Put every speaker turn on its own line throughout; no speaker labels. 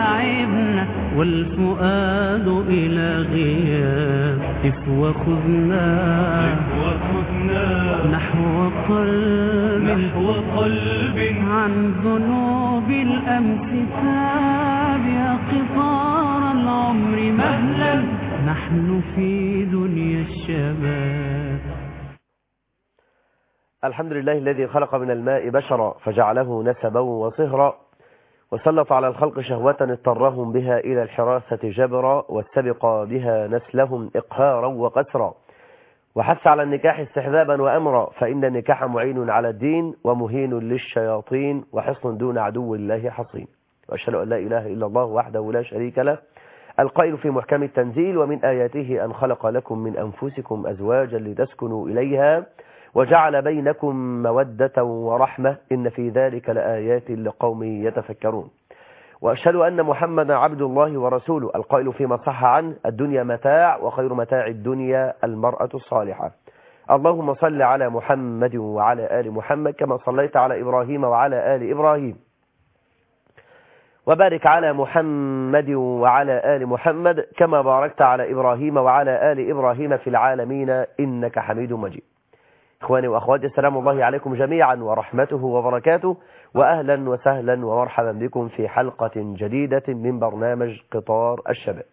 تعبنا والفؤاد إلى غياب قف وخذنا نحو قلب عن ذنوب الأمس تاب يا قطار العمر مهلا نحن في دنيا الشباب.
الحمد لله الذي خلق من الماء بشرا فجعله نسبا وصهرا وسلط على الخلق شهوة اضطرهم بها إلى الحراثة جبرا واستبق بها نسلهم إقهارا وقسرا وحث على النكاح استحبابا وأمرا فإن النكاح معين على الدين ومهين للشياطين وحصن دون عدو الله حصين. وأشهد أن لا إله إلا الله وحده لا شريك له القائل في محكم التنزيل ومن آياته أن خلق لكم من أنفسكم أزواجا لتسكنوا إليها وجعل بينكم مودة ورحمة إن في ذلك لآيات لقوم يتفكرون. وأشهد أن محمدا عبد الله ورسوله القائل فيما صح عنه الدنيا متاع وخير متاع الدنيا المرأة الصالحة. اللهم صل على محمد وعلى آل محمد كما صليت على إبراهيم وعلى آل إبراهيم وبارك على محمد وعلى آل محمد كما باركت على إبراهيم وعلى آل إبراهيم في العالمين إنك حميد مجيد. إخواني وأخواتي السلام الله عليكم جميعا ورحمته وبركاته وأهلا وسهلا ومرحبا بكم في حلقة جديدة من برنامج قطار الشباب.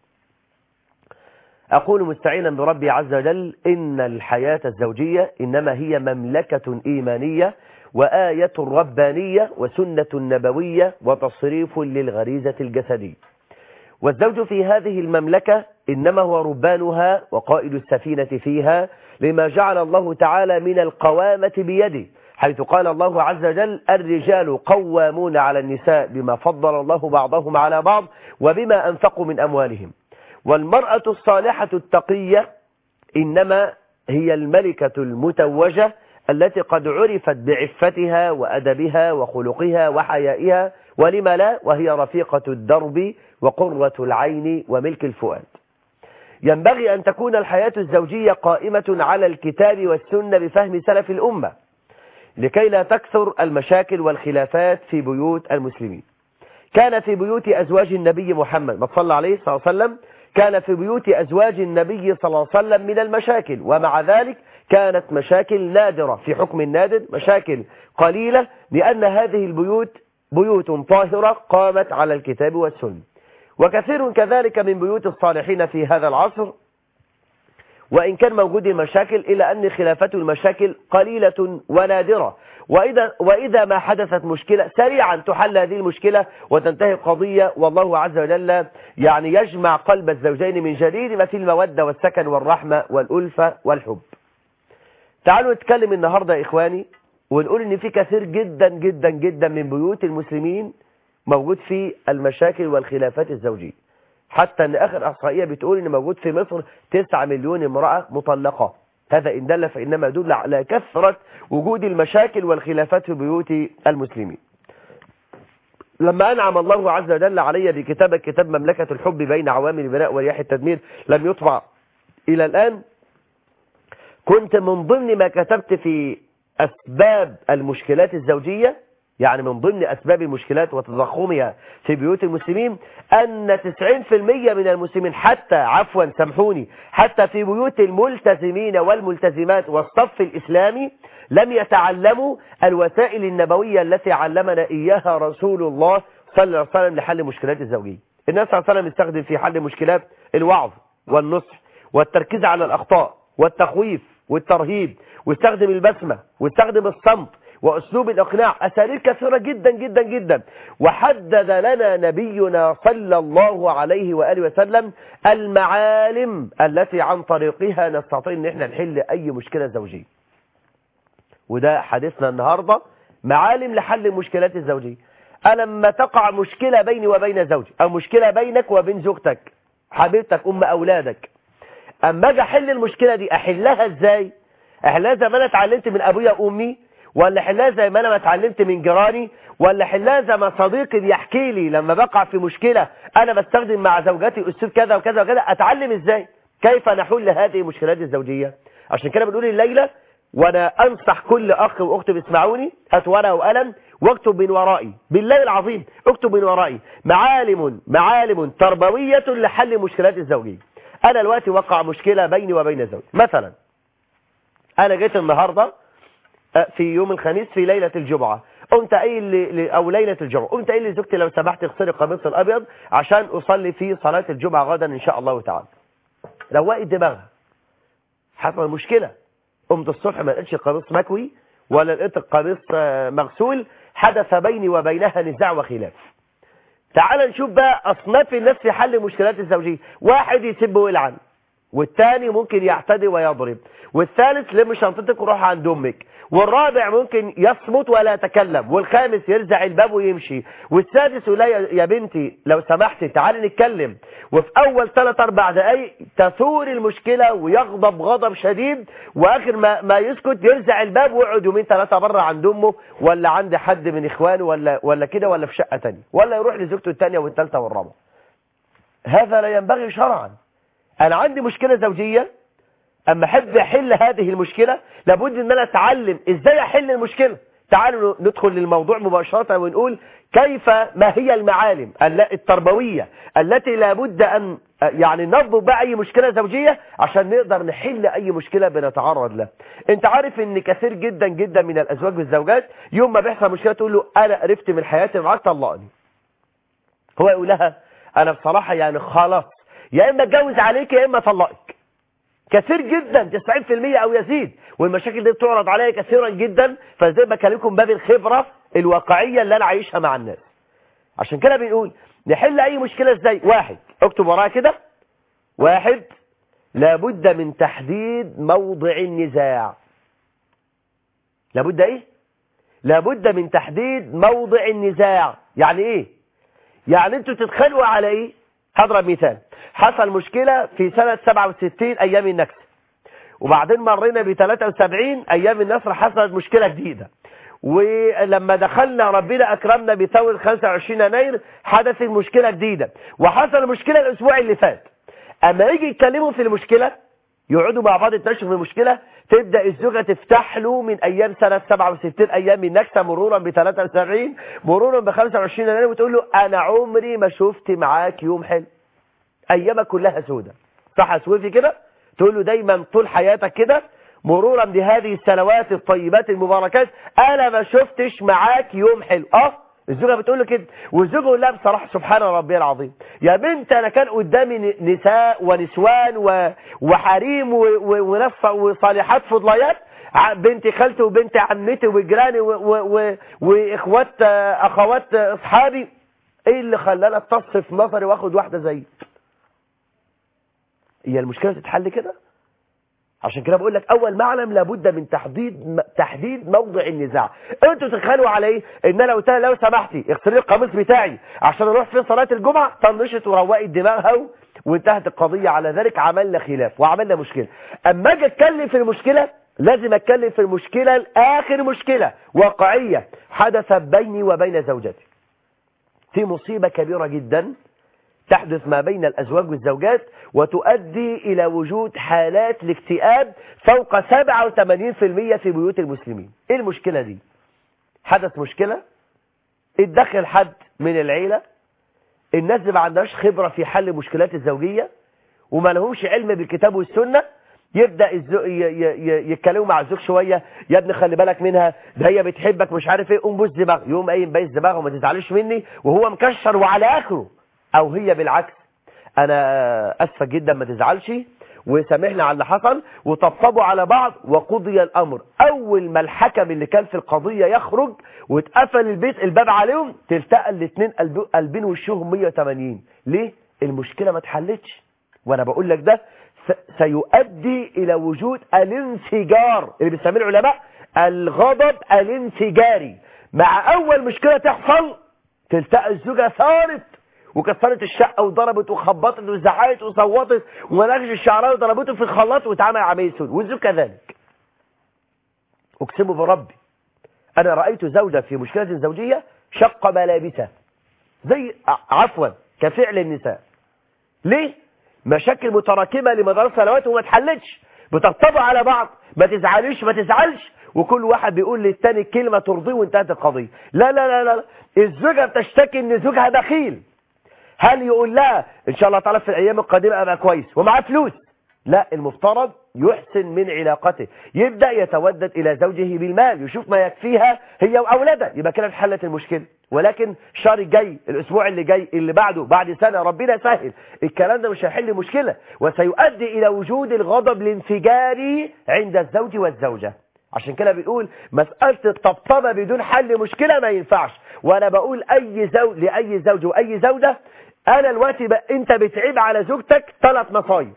أقول مستعينا بربي عز وجل إن الحياة الزوجية إنما هي مملكة إيمانية وآية ربانية وسنة نبوية وتصريف للغريزة الجسدية. والزوج في هذه المملكة إنما هو ربانها وقائد السفينة فيها لما جعل الله تعالى من القوامة بيده، حيث قال الله عز وجل الرجال قوامون على النساء بما فضل الله بعضهم على بعض وبما أنفقوا من أموالهم. والمرأة الصالحة التقية إنما هي الملكة المتوجة التي قد عرفت بعفتها وأدبها وخلقها وحيائها ولما لا وهي رفيقة الدرب وقرة العين وملك الفؤاد. ينبغي أن تكون الحياة الزوجية قائمة على الكتاب والسنة بفهم سلف الأمة لكي لا تكثر المشاكل والخلافات في بيوت المسلمين. كان في بيوت أزواج النبي محمد صلى عليه صلى الله عليه وسلم كان في بيوت أزواج النبي صلى الله عليه وسلم من المشاكل، ومع ذلك كانت مشاكل نادرة في حكم النادر، مشاكل قليلة لأن هذه البيوت بيوت طاهرة قامت على الكتاب والسنة. وكثير كذلك من بيوت الصالحين في هذا العصر وإن كان موجود المشاكل إلا أن خلافات المشاكل قليلة ونادرة، وإذا ما حدثت مشكلة سريعا تحل هذه المشكلة وتنتهي القضية، والله عز وجل يعني يجمع قلب الزوجين من جديد ما في المودة والسكن والرحمة والألفة والحب. تعالوا نتكلم النهاردة يا إخواني ونقول إن في كثير جدا جدا جدا من بيوت المسلمين موجود في المشاكل والخلافات الزوجية، حتى أن آخر إحصائية بتقول إن موجود في مصر 9 مليون امرأة مطلقة. هذا إن دل فإنما يدل على كثرة وجود المشاكل والخلافات في بيوت المسلمين. لما أنعم الله عز وجل علي بكتاب مملكة الحب بين عوامل البناء ورياح التدمير لم يطبع إلى الآن، كنت من ضمن ما كتبت في أسباب المشكلات الزوجية، يعني من ضمن أسباب المشكلات وتضخمها في بيوت المسلمين أن 90% من المسلمين حتى في بيوت الملتزمين والملتزمات والصف الإسلامي لم يتعلموا الوسائل النبوية التي علمنا إياها رسول الله صلى الله عليه وسلم لحل مشكلات الزوجية. الناس صلى الله عليه وسلم يستخدم في حل مشكلات الوعظ والنصح والتركيز على الأخطاء والتخويف والترهيب، واستخدم البسمة واستخدم الصمت وأسلوب الإقناع، أساليب كثيرة جدا جدا جدا. وحدد لنا نبينا صلى الله عليه وآله وسلم المعالم التي عن طريقها نستطيع أن احنا نحل أي مشكلة زوجية. وده حديثنا النهاردة، معالم لحل المشكلات الزوجية. ألما تقع مشكلة بيني وبين زوجي أو مشكلة بينك وبين زوجتك حبيبتك أم أولادك، أما أجي أحل المشكلة دي أحلها إزاي؟ أحلها زي ما أنا اتعلمت من أبويا وأمي، ولا حلها زي ما أنا ما اتعلمت من جيراني، ولا حلها زي ما صديقي بيحكي لي لما بقع في مشكلة أنا بستخدم مع زوجتي أسلوب كذا وكذا وكذا؟ أتعلم إزاي؟ كيف نحل هذه المشكلات الزوجية؟ عشان كده بنقول الليلة وأنا أنصح كل أخ وأخت بيسمعوني هات ورقة وقلم واكتب من ورائي، بالله العظيم اكتب من ورائي معالم تربوية لحل مشكلات الزوجية. أنا دلوقتي وقع مشكلة بيني وبين زوجي، مثلا أنا جيت النهاردة في يوم الخميس في ليلة الجمعة، قمت قايل أو ليلة الجمعة قمت قايل لزوجتي لو سمحت اغسلي القميص الأبيض عشان أصلي في صلاة الجمعة غدا إن شاء الله تعالى. روقت دماغها، حصل مشكلة، قمت الصبح ما لقيتش القميص مكوي ولا لقيت القميص مغسول، حدث بيني وبينها نزاع وخلاف. تعال نشوف بقى أصناف الناس في حل مشكلات الزوجية. واحد يسب ويلعن، والثاني ممكن يعتدي ويضرب، والثالث لم شنطتك وروح عند امك، والرابع ممكن يصمت ولا يتكلم، والخامس يرزع الباب ويمشي، والسادس يقول يا بنتي لو سمحتي تعالي نتكلم، وفي اول 3-4 دقايق تثور المشكلة ويغضب غضب شديد، واخر ما يسكت يرزع الباب ويقعد 2-3 بره عند امه ولا عند حد من اخوانه ولا كده ولا في شقة تانية، ولا يروح لزوجته الثانية والثالثة والرابعة. هذا لا ينبغي شرعا. انا عندي مشكلة زوجية، اما احب احل هذه المشكلة لابد ان انا اتعلم ازاي احل المشكلة. تعالوا ندخل للموضوع مباشرة ونقول ما هي المعالم التربوية التي لابد ان يعني نضبط بقى اي مشكلة زوجية عشان نقدر نحل اي مشكلة بنتعرض لها. انت عارف ان كثير جدا جدا من الازواج والزوجات يوم ما بيحصل مشكلة تقول له انا قرفت من حياتي معاك طلقني. هو يقول لها انا بصراحة يعني خلاص يا اما اتجوز عليك يا اما اطلقك. كثير جدا 90% او يزيد، والمشاكل دي بتعرض عليا كثيرا جدا، فزي ما بكلمكم باب الخبرة الواقعية اللي انا عايشها مع الناس. عشان كده بنقول نحل اي مشكلة ازاي. واحد، اكتب وراها كده، واحد لابد من تحديد موضع النزاع. لابد ايه؟ لابد من تحديد موضع النزاع. يعني ايه؟ يعني انتوا تتخانقوا على ايه؟ هضرب مثال، حصل مشكلة في سنة 67 ايام النكسة، وبعدين مرينا ب 73 ايام النصر حصلت مشكلة جديدة، ولما دخلنا ربنا اكرمنا بثورة 25 يناير حدثت مشكلة جديدة، وحصل مشكلة الاسبوع اللي فات. اما يجي يتكلموا في المشكلة يقعدوا مع بعض يتناقشوا في المشكلة، تبدأ الزوجة تفتح له من ايام سنة 67 ايام النكسة مرورا ب 73 مرورا ب 25 يناير، وتقول له انا عمري ما شفت معاك يوم حلو، ايامك كلها سودة. صح اسوفي كده؟ تقول له دايما طول حياتك كده مرورا بهذه السنوات الطيبات المباركات انا ما شفتش معاك يوم حلو. الزوجة بتقول له كده، والزوجة يقول لها بصراحة سبحان ربي العظيم يا بنت انا كان قدامي نساء ونسوان وحريم وناس وصالحات فضليات، بنت خالتي وبنت عمتي وجيراني واخوات اخوات اصحابي، ايه اللي خلاني اتص في نظري واخد واحدة زيك؟ هي المشكلة تتحل كده؟ عشان كده بقول لك اول معلم لابد من تحديد موضع النزاع. انتوا تتخانقوا على ايه؟ ان انا قلت لها لو سمحتي اغسلي القميص بتاعي عشان اروح في صلاة الجمعة، طنشت وروقت دماغها وانتهت القضية على ذلك، عملنا خلاف وعملنا مشكلة. اما اجي اتكلم في المشكلة لازم اتكلم في المشكلة الاخر مشكلة واقعية حدثت بيني وبين زوجتي. في مصيبة كبيرة جدا تحدث ما بين الأزواج والزوجات وتؤدي إلى وجود حالات الاكتئاب فوق 87% في بيوت المسلمين. إيه المشكلة دي؟ حدث مشكلة، اتدخل حد من العيلة، الناس ما عندهاش خبرة في حل مشكلات الزوجية وما لهمش علم بالكتاب والسنة، يبدأ يتكلموا مع الزوج شوية، يا ابني خلي بالك منها، ده هي بتحبك مش عارف ايه، قوم بوس دماغه، يقوم قايم بايس دماغه وما تزعلش مني وهو مكشر وعلى اخره. او هي بالعكس، انا اسفه جدا ما تزعلش وسامحنا على اللي حصل، وطبطبوا على بعض وقضي الامر. اول ما الحكم اللي كان في القضيه يخرج واتقفل الباب عليهم تلتقى الاثنين قلبين وشهم 180. ليه؟ المشكله ما اتحلتش. وانا بقول لك ده سيؤدي الى وجود الانفجار اللي بيسميه العلماء الغضب الانفجاري. مع اول مشكله تحصل تلتقى الزوجه ثارت وكسرت الشقة وضربت وخبطت وزعقت وصوتت ونغش الشعراء وضربته في الخلاط واتعمل عملية سود، والزوج كذلك. اقسم بربي انا رأيت زوجة في مشكلة زوجية شق ملابسها زي كفعل النساء. ليه؟ مشاكل متراكمة لمدار سنوات وما اتحلتش، بتطبطبوا على بعض، ما تزعلش ما تزعلش، وكل واحد بيقول للتاني كلمة ترضيه وانتهت القضية. لا لا لا لا، الزوجة بتشتكي ان زوجها بخيل، هل يقول لها ان شاء الله تعالى في الايام القادمة ابقى كويس ومعاه فلوس؟ لا، المفترض يحسن من علاقته، يبدأ يتودد الى زوجه بالمال، يشوف ما يكفيها هي واولادها، يبقى كده اتحلت المشكلة. ولكن الشهر الجاي، الاسبوع اللي جاي، اللي بعده، بعد سنة، ربنا يسهل، الكلام ده مش هيحل مشكلة، وسيؤدي الى وجود الغضب الانفجاري عند الزوج والزوجة. عشان كده بنقول مسألة الطبطبة بدون حل مشكلة ما ينفعش. وانا بقول اي زوج لاي زوج واي زوجة، انا دلوقتي انت بتعيب على زوجتك 3 مصايب،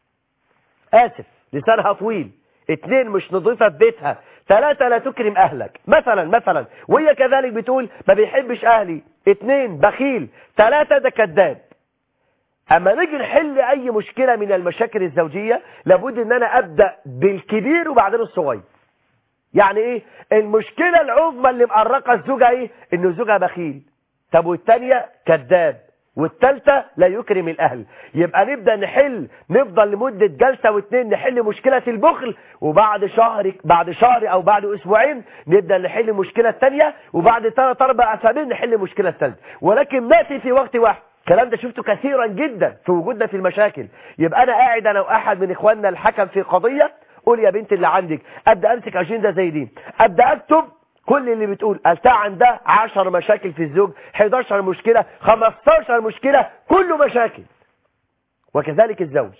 آسف لسانها طويل، 2 مش نظيفة في بيتها، 3 لا تكرم أهلك مثلا، وهي كذلك بتقول ما بيحبش أهلي، 2 بخيل، 3 ده كذاب. أما نيجي نحل أي مشكلة من المشاكل الزوجية لابد أن أنا أبدأ بالكبير وبعدين الصغير. يعني إيه؟ المشكلة العظمى اللي مقرقة الزوجة إيه؟ إنه زوجها بخيل، طب والتانية كذاب، والثالثة لا يكرم الأهل. يبقى نبدأ نفضل لمدة جلسة و2 نحل مشكلة البخل، وبعد شهر أو بعد أسبوعين نبدأ نحل مشكلة الثانية، وبعد 3-4 أسابيع نحل مشكلة الثالثة. ولكن نأتي في وقت واحد. الكلام ده شفته كثيرا جدا في وجودنا في المشاكل. يبقى أنا قاعد أنا وأحد من إخواننا الحكم في قضية، قول يا بنت اللي عندك، أبدأ أمسك أجندة زي دي، أبدأ أكتب كل اللي بتقول قالتها عندها 10 مشاكل في الزوج، 11 مشكلة، 15 مشكلة، كله مشاكل. وكذلك الزوج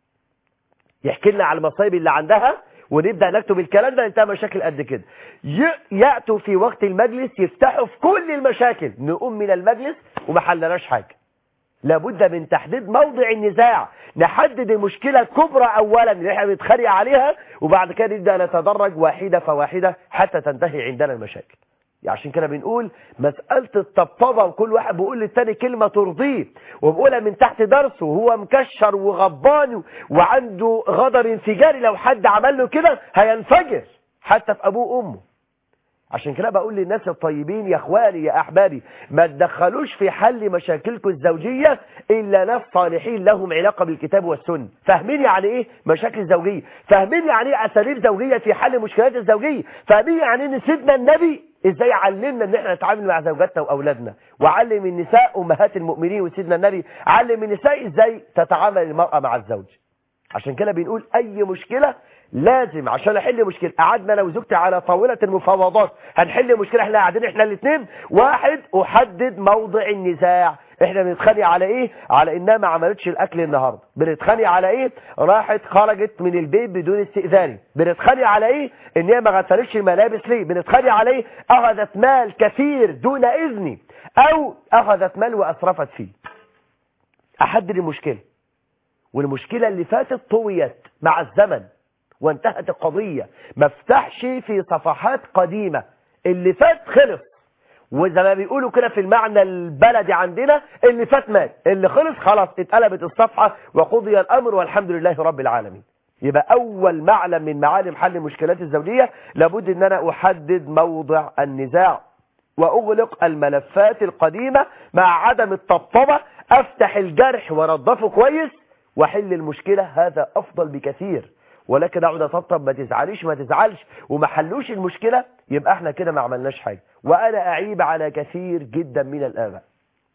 يحكي لنا على المصايب اللي عندها، ونبدأ نكتب الكلام ده، انتهى مشاكل قد كده. يأتوا في وقت المجلس يفتحوا في كل المشاكل، نقوم من المجلس وما حلناش حاجة. لابد من تحديد موضع النزاع، نحدد المشكلة الكبرى أولا اللي احنا بنتخانق عليها، وبعد كده نبدأ نتدرج واحدة فواحدة حتى تنتهي عندنا المشاكل. عشان كده بنقول مسألة الطبطبة وكل واحد بيقول للتاني كلمة ترضيه وبقولها من تحت درسه وهو مكشر وغضبان وعنده غضب انفجاري، لو حد عمل له كده هينفجر حتى في أبوه وأمه. عشان كده بقول للناس الطيبين يا اخواني يا احبابي، ما تدخلوش في حل مشاكلكم الزوجية الا ناس صالحين لهم علاقة بالكتاب والسنة، فاهمين يعني ايه مشاكل زوجية، فاهمين يعني ايه اساليب زوجية في حل مشكلات الزوجية، فاهمين يعني ان سيدنا النبي ازاي علمنا ان احنا نتعامل مع زوجاتنا واولادنا، وعلم النساء امهات المؤمنين، وسيدنا النبي علم النساء ازاي تتعامل المرأة مع الزوج. عشان كده بنقول اي مشكلة لازم عشان احل مشكله، قعدنا انا وزوجتي على طاوله المفاوضات هنحل مشكله، احنا قاعدين احنا الاثنين، واحد احدد موضع النزاع، احنا بنتخانق على ايه؟ على انها ما عملتش الاكل النهارده، بنتخانق على ايه؟ راحت خرجت من البيت بدون استئذاني، بنتخانق على ايه؟ ان هي ما غسلتش الملابس ليه، بنتخانق على ايه؟ اخذت مال كثير دون اذني، او اخذت مال واسرفت فيه. احدد المشكله، والمشكله اللي فاتت طويت مع الزمن وانتهت القضية، ما افتحش في صفحات قديمة، اللي فات خلص، وزي ما بيقولوا كده في المعنى البلدي عندنا اللي فات مات، اللي خلص خلاص اتقلبت الصفحة وقضي الأمر والحمد لله رب العالمين. يبقى أول معلم من معالم حل المشكلات الزوجية لابد ان انا احدد موضع النزاع واغلق الملفات القديمة مع عدم الطبطبة، افتح الجرح وانضفه كويس واحل المشكلة، هذا افضل بكثير. ولكن اقعد اطبطب ما تزعليش ما تزعلش وما حلوش المشكلة، يبقى احنا كده ما عملناش حاجة. وانا اعيب على كثير جدا من الاباء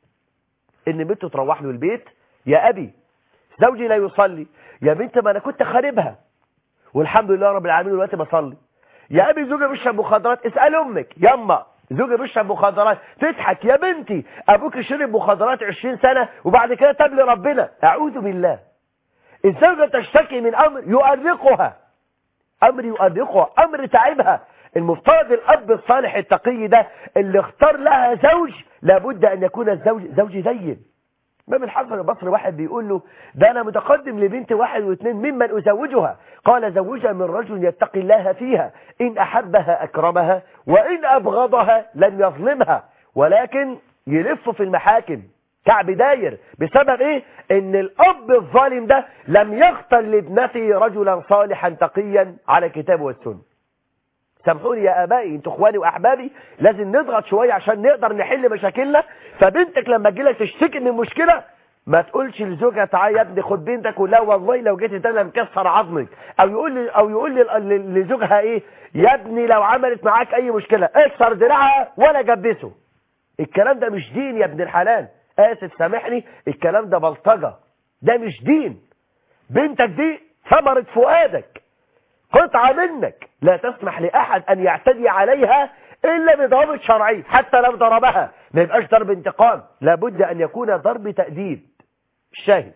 ان بنته تروح له البيت، يا ابي زوجي لا يصلي، يا بنت ما انا كنت خاربها والحمد لله رب العالمين دلوقتي بصلي، يا ابي زوجي بيشرب مخدرات، اسال امك، يما زوجي بيشرب مخدرات، تضحك، يا بنتي ابوك شرب مخدرات 20 سنة وبعد كده تاب لربنا. اعوذ بالله. الزوجة تشتكي من امر يؤرقها، امر يؤرقها، امر تعبها. المفترض الاب الصالح التقي ده اللي اختار لها زوج لابد ان يكون الزوج زوج زين. امام الحسن البصري واحد بيقول له ده انا متقدم لبنت 1 و2 ممن ازوجها، قال زوجها من رجل يتقي الله فيها، ان احبها اكرمها وان ابغضها لم يظلمها. ولكن يلف في المحاكم كعب داير بسبب ايه؟ ان الاب الظالم ده لم يختر لابنته رجلا صالحا تقيا على الكتاب والسنه. سامحوني يا ابائي، انتوا اخواني واحبابي، لازم نضغط شويه عشان نقدر نحل مشاكلنا. فبنتك لما تجيلك تشتكي من مشكله ما تقولش لزوجها تعالى يا ابني خد بنتك ولا والله لو جيت انا مكسر عظمك، او يقول لزوجها ايه يا ابني لو عملت معاك اي مشكله اكسر دراعها ولا جبسه. الكلام ده مش دين يا ابن الحلال، اسف سامحني، الكلام ده بلطجه، ده مش دين. بنتك دي ثمرة فؤادك، قطعة منك، لا تسمح لأحد أن يعتدي عليها إلا بضوابط شرعية. حتى لو ضربها ما يبقاش ضرب انتقام، لابد أن يكون ضرب تأديب. الشاهد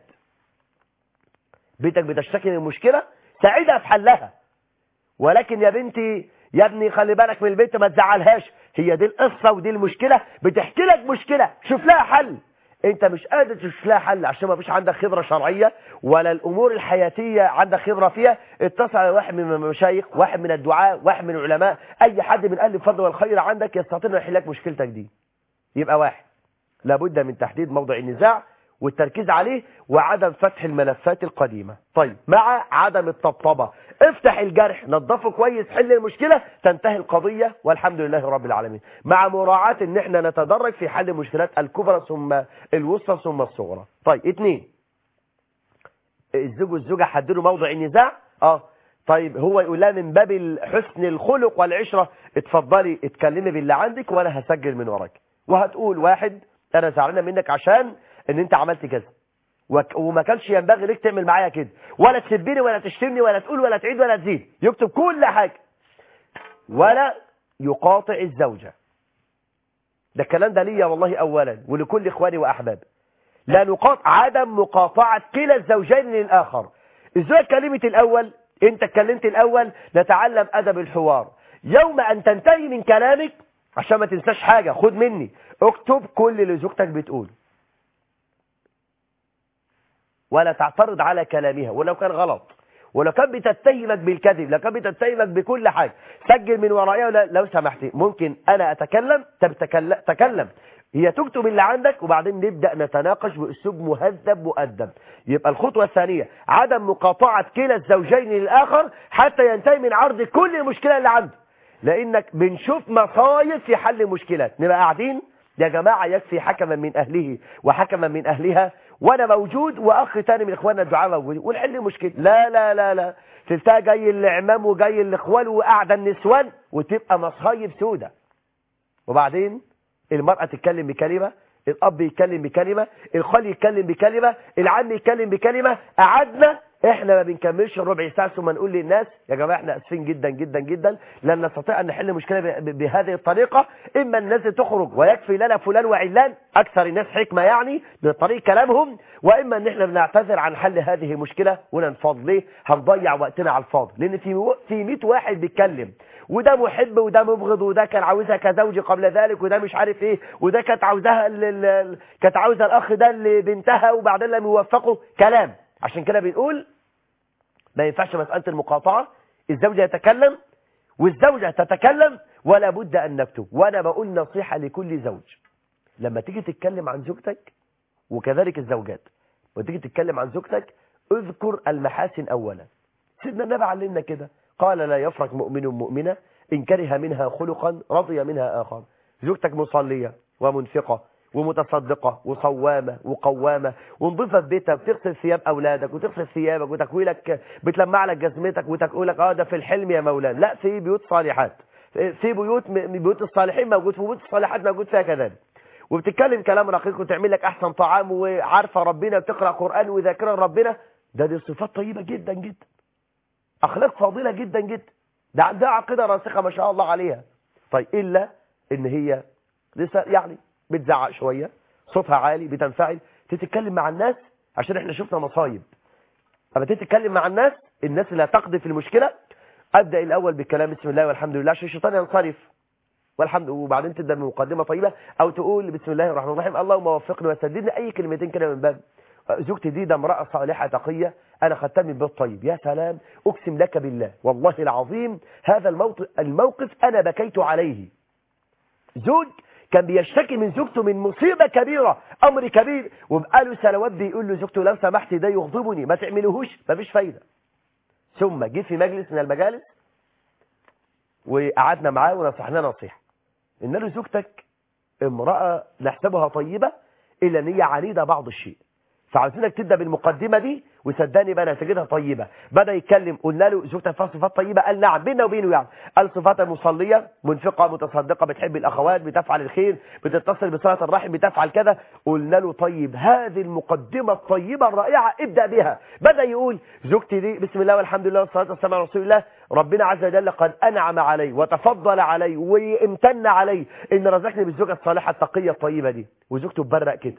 بنتك بتشتكي من المشكلة ساعدها في حلها، ولكن يا بنتي يا ابني خلي بالك من البنت ما تزعلهاش، هي دي القصة ودي المشكلة، بتحكي لك مشكلة شوف لها حل. انت مش قادر تشوف لها حل عشان ما فيش عندك خبرة شرعية ولا الامور الحياتية عندك خبرة فيها، اتصل على واحد من المشايخ، واحد من الدعاء، واحد من العلماء، اي حد من اهل الفضل والخير عندك يستطيع ان يحل لك مشكلتك دي. يبقى واحد، لابد من تحديد موضع النزاع والتركيز عليه وعدم فتح الملفات القديمة. طيب مع عدم الطبطبة، افتح الجرح نظفه كويس، حل المشكلة، تنتهي القضية والحمد لله رب العالمين، مع مراعاة ان احنا نتدرج في حل المشكلات الكبرى ثم الوسطى ثم الصغرى. طيب 2، الزوج والزوجة حددوا موضع النزاع. طيب هو يقول لها من باب حسن الخلق والعشرة اتفضلي اتكلمي باللي عندك وانا هسجل من وراك، وهتقول واحد انا زعلانه منك عشان ان انت عملت كذا وما كانش ينبغي ليك تعمل معايا كده، ولا تسبني ولا تشتمني ولا تقول ولا تعيد ولا تزيد، يكتب كل حاجه. ولا يقاطع الزوجه، ده الكلام ده ليا والله اولا ولكل اخواني واحبابي، لا نقاطع، عدم مقاطعه كلا الزوجين للاخر. الزوجه كلمت الاول، انت اتكلمت الاول، نتعلم ادب الحوار. يوم ان تنتهي من كلامك عشان ما تنساش حاجه، خد مني اكتب كل اللي زوجتك بتقول، ولا تعترض على كلامها ولو كان غلط، ولو كان بتتهمك بالكذب، لو كان بتتهمك بكل حاجة سجل من ورائها. لو سمحتي ممكن أنا أتكلم؟ تكلم، هي تكتب اللي عندك وبعدين نبدأ نتناقش بأسلوب مهذب مؤدب. يبقى الخطوة الثانية عدم مقاطعة كلا الزوجين للآخر حتى ينتهي من عرض كل المشكلة اللي عنده، لأنك بنشوف مصايب في حل مشكلات، نبقى قاعدين يا جماعة يكفي حكما من أهله وحكما من أهلها وانا موجود واخ تاني من اخواننا الدعاء موجود ونحل المشكله. لا لا لا لا، تلتقى جاي الاعمام وجاي الاخوال وقاعده النسوان وتبقى مصايب سودة. وبعدين المرأة تتكلم بكلمة، الاب يتكلم بكلمة، الخال يتكلم بكلمة، العم يتكلم بكلمة، قعدنا احنا ما بنكملش الربع ساعه ثم نقول للناس يا جماعه احنا اسفين جدا جدا جدا لن نستطيع ان نحل المشكله بهذه الطريقه، اما الناس تخرج ويكفي لنا فلان وعلان اكثر الناس حكمه يعني من طريق كلامهم، واما ان احنا بنعتذر عن حل هذه المشكله وننفض. ليه هنضيع وقتنا على الفاضي؟ لان في 100 واحد بيتكلم، وده محب وده مبغض وده كان عاوزها كزوج قبل ذلك وده مش عارف ايه وده كانت عاوزاها كانت عاوزه الاخ ده اللي بنتها وبعدين لم يوفقه كلام. عشان كده بنقول ما ينفعش مسألة المقاطعة، الزوج يتكلم والزوجة تتكلم ولا بد أن نكتب. وأنا بقول نصيحة لكل زوج، لما تيجي تتكلم عن زوجتك وكذلك الزوجات، وتيجي تتكلم عن زوجتك اذكر المحاسن أولا. سيدنا النبي علمنا كده، قال لا يفرق مؤمن مؤمنة إن كره منها خلقا رضي منها آخر. زوجتك مصلية ومنفقة ومتصدقة وصوامة وقوامة ونظيفة في بيتك، بتغسل ثياب أولادك وتغسل ثيابك وتكويلك، بتلمع لك جزمتك وتقولك ده في الحلم يا مولانا. لا، في بيوت صالحات، في بيوت الصالحين موجود، في بيوت الصالحات موجود فيها كذلك، وبتتكلم كلام رقيق وتعمل لك أحسن طعام وعارفة ربنا بتقرأ قرآن وذاكرة ربنا. دي صفات طيبة جدا جدا، أخلاق فاضلة جدا جدا، ده عندها عقيدة راسخة ما شاء الله عليها. طيب إلا إن هي لسه يعني بتزعق شوية، صوتها عالي، بتنفعل، تتكلم مع الناس. عشان احنا شفنا مصايب اما تتكلم مع الناس اللي هتقضي في المشكلة، ابدأ الاول بالكلام بسم الله والحمد لله عشان الشيطان ينصرف والحمد، وبعدين تبدأ بمقدمة طيبة او تقول بسم الله الرحمن الرحيم اللهم وفقني وسددني، اي كلمتين كده من باب زوجتي دي ده امرأة صالحة تقية انا خدتها من باب طيب. يا سلام، اقسم لك بالله والله العظيم هذا الموقف انا بكيت عليه. زوج كان بيشتكي من زوجته من مصيبة كبيرة، أمر كبير، وبقاله سنوات بيقول له زوجته لو سمحتي ده يغضبني ما تعملهوش، مفيش فايدة. ثم جه في مجلس من المجالس وقعدنا معاه ونصحنا نصيحة، إن له زوجتك امرأة نحسبها طيبة إلا أن هي عنيدة بعض الشيء، فعاوزينك تبدا بالمقدمه دي، وصدقني بقى نتيجتها طيبه. بدا يتكلم، قلنا له زوجتك فيها صفات طيبه، قال نعم، بيننا وبينه يعني. قال صفاتها مصليه، منفقه، متصدقه، بتحب الاخوات، بتفعل الخير، بتتصل بصله الرحم، بتفعل كذا. قلنا له طيب، هذه المقدمه الطيبه الرائعه ابدا بها. بدا يقول زوجتي دي بسم الله والحمد لله والصلاه والسلام على رسول الله، ربنا عز وجل قد انعم علي وتفضل علي وامتن علي ان رزقني بالزوجه الصالحه التقيه الطيبه دي. وزوجته تبرق كده.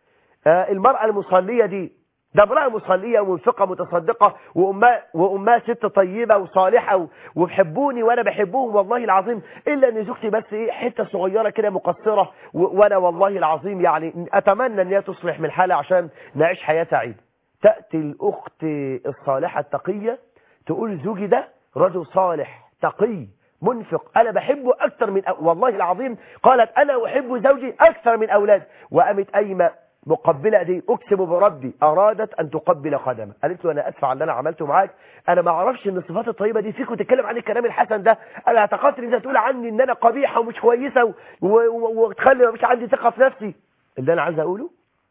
المرأة المصلية دي، ده امرأة مصلية ومنفقة متصدقة وأمها ست طيبة وصالحة وبحبوني وأنا بحبهم والله العظيم، إلا أن زوجتي بس إيه حتة صغيرة كده مقصرة، وأنا والله العظيم يعني أتمنى أن هي تصلح من حالة عشان نعيش حياة سعيدة. تأتي الأخت الصالحة التقية تقول زوجي ده رجل صالح تقي منفق، أنا بحبه أكثر من والله العظيم، قالت أنا أحب زوجي أكثر من أولاد. وقامت قايمة مقبلة دي، أقسم بربي أرادت أن تقبل قدمه. قالت له أنا أسف على اللي أنا عملته معاك، أنا ما أعرفش إن الصفات الطيبة دي فيك وتتكلم عن الكلام الحسن ده. أنا اعتقدت إن أنت تقول عني إن أنا قبيحة ومش كويسة وتخلي مش عندي ثقة في نفسي. اللي أنا عايز أقوله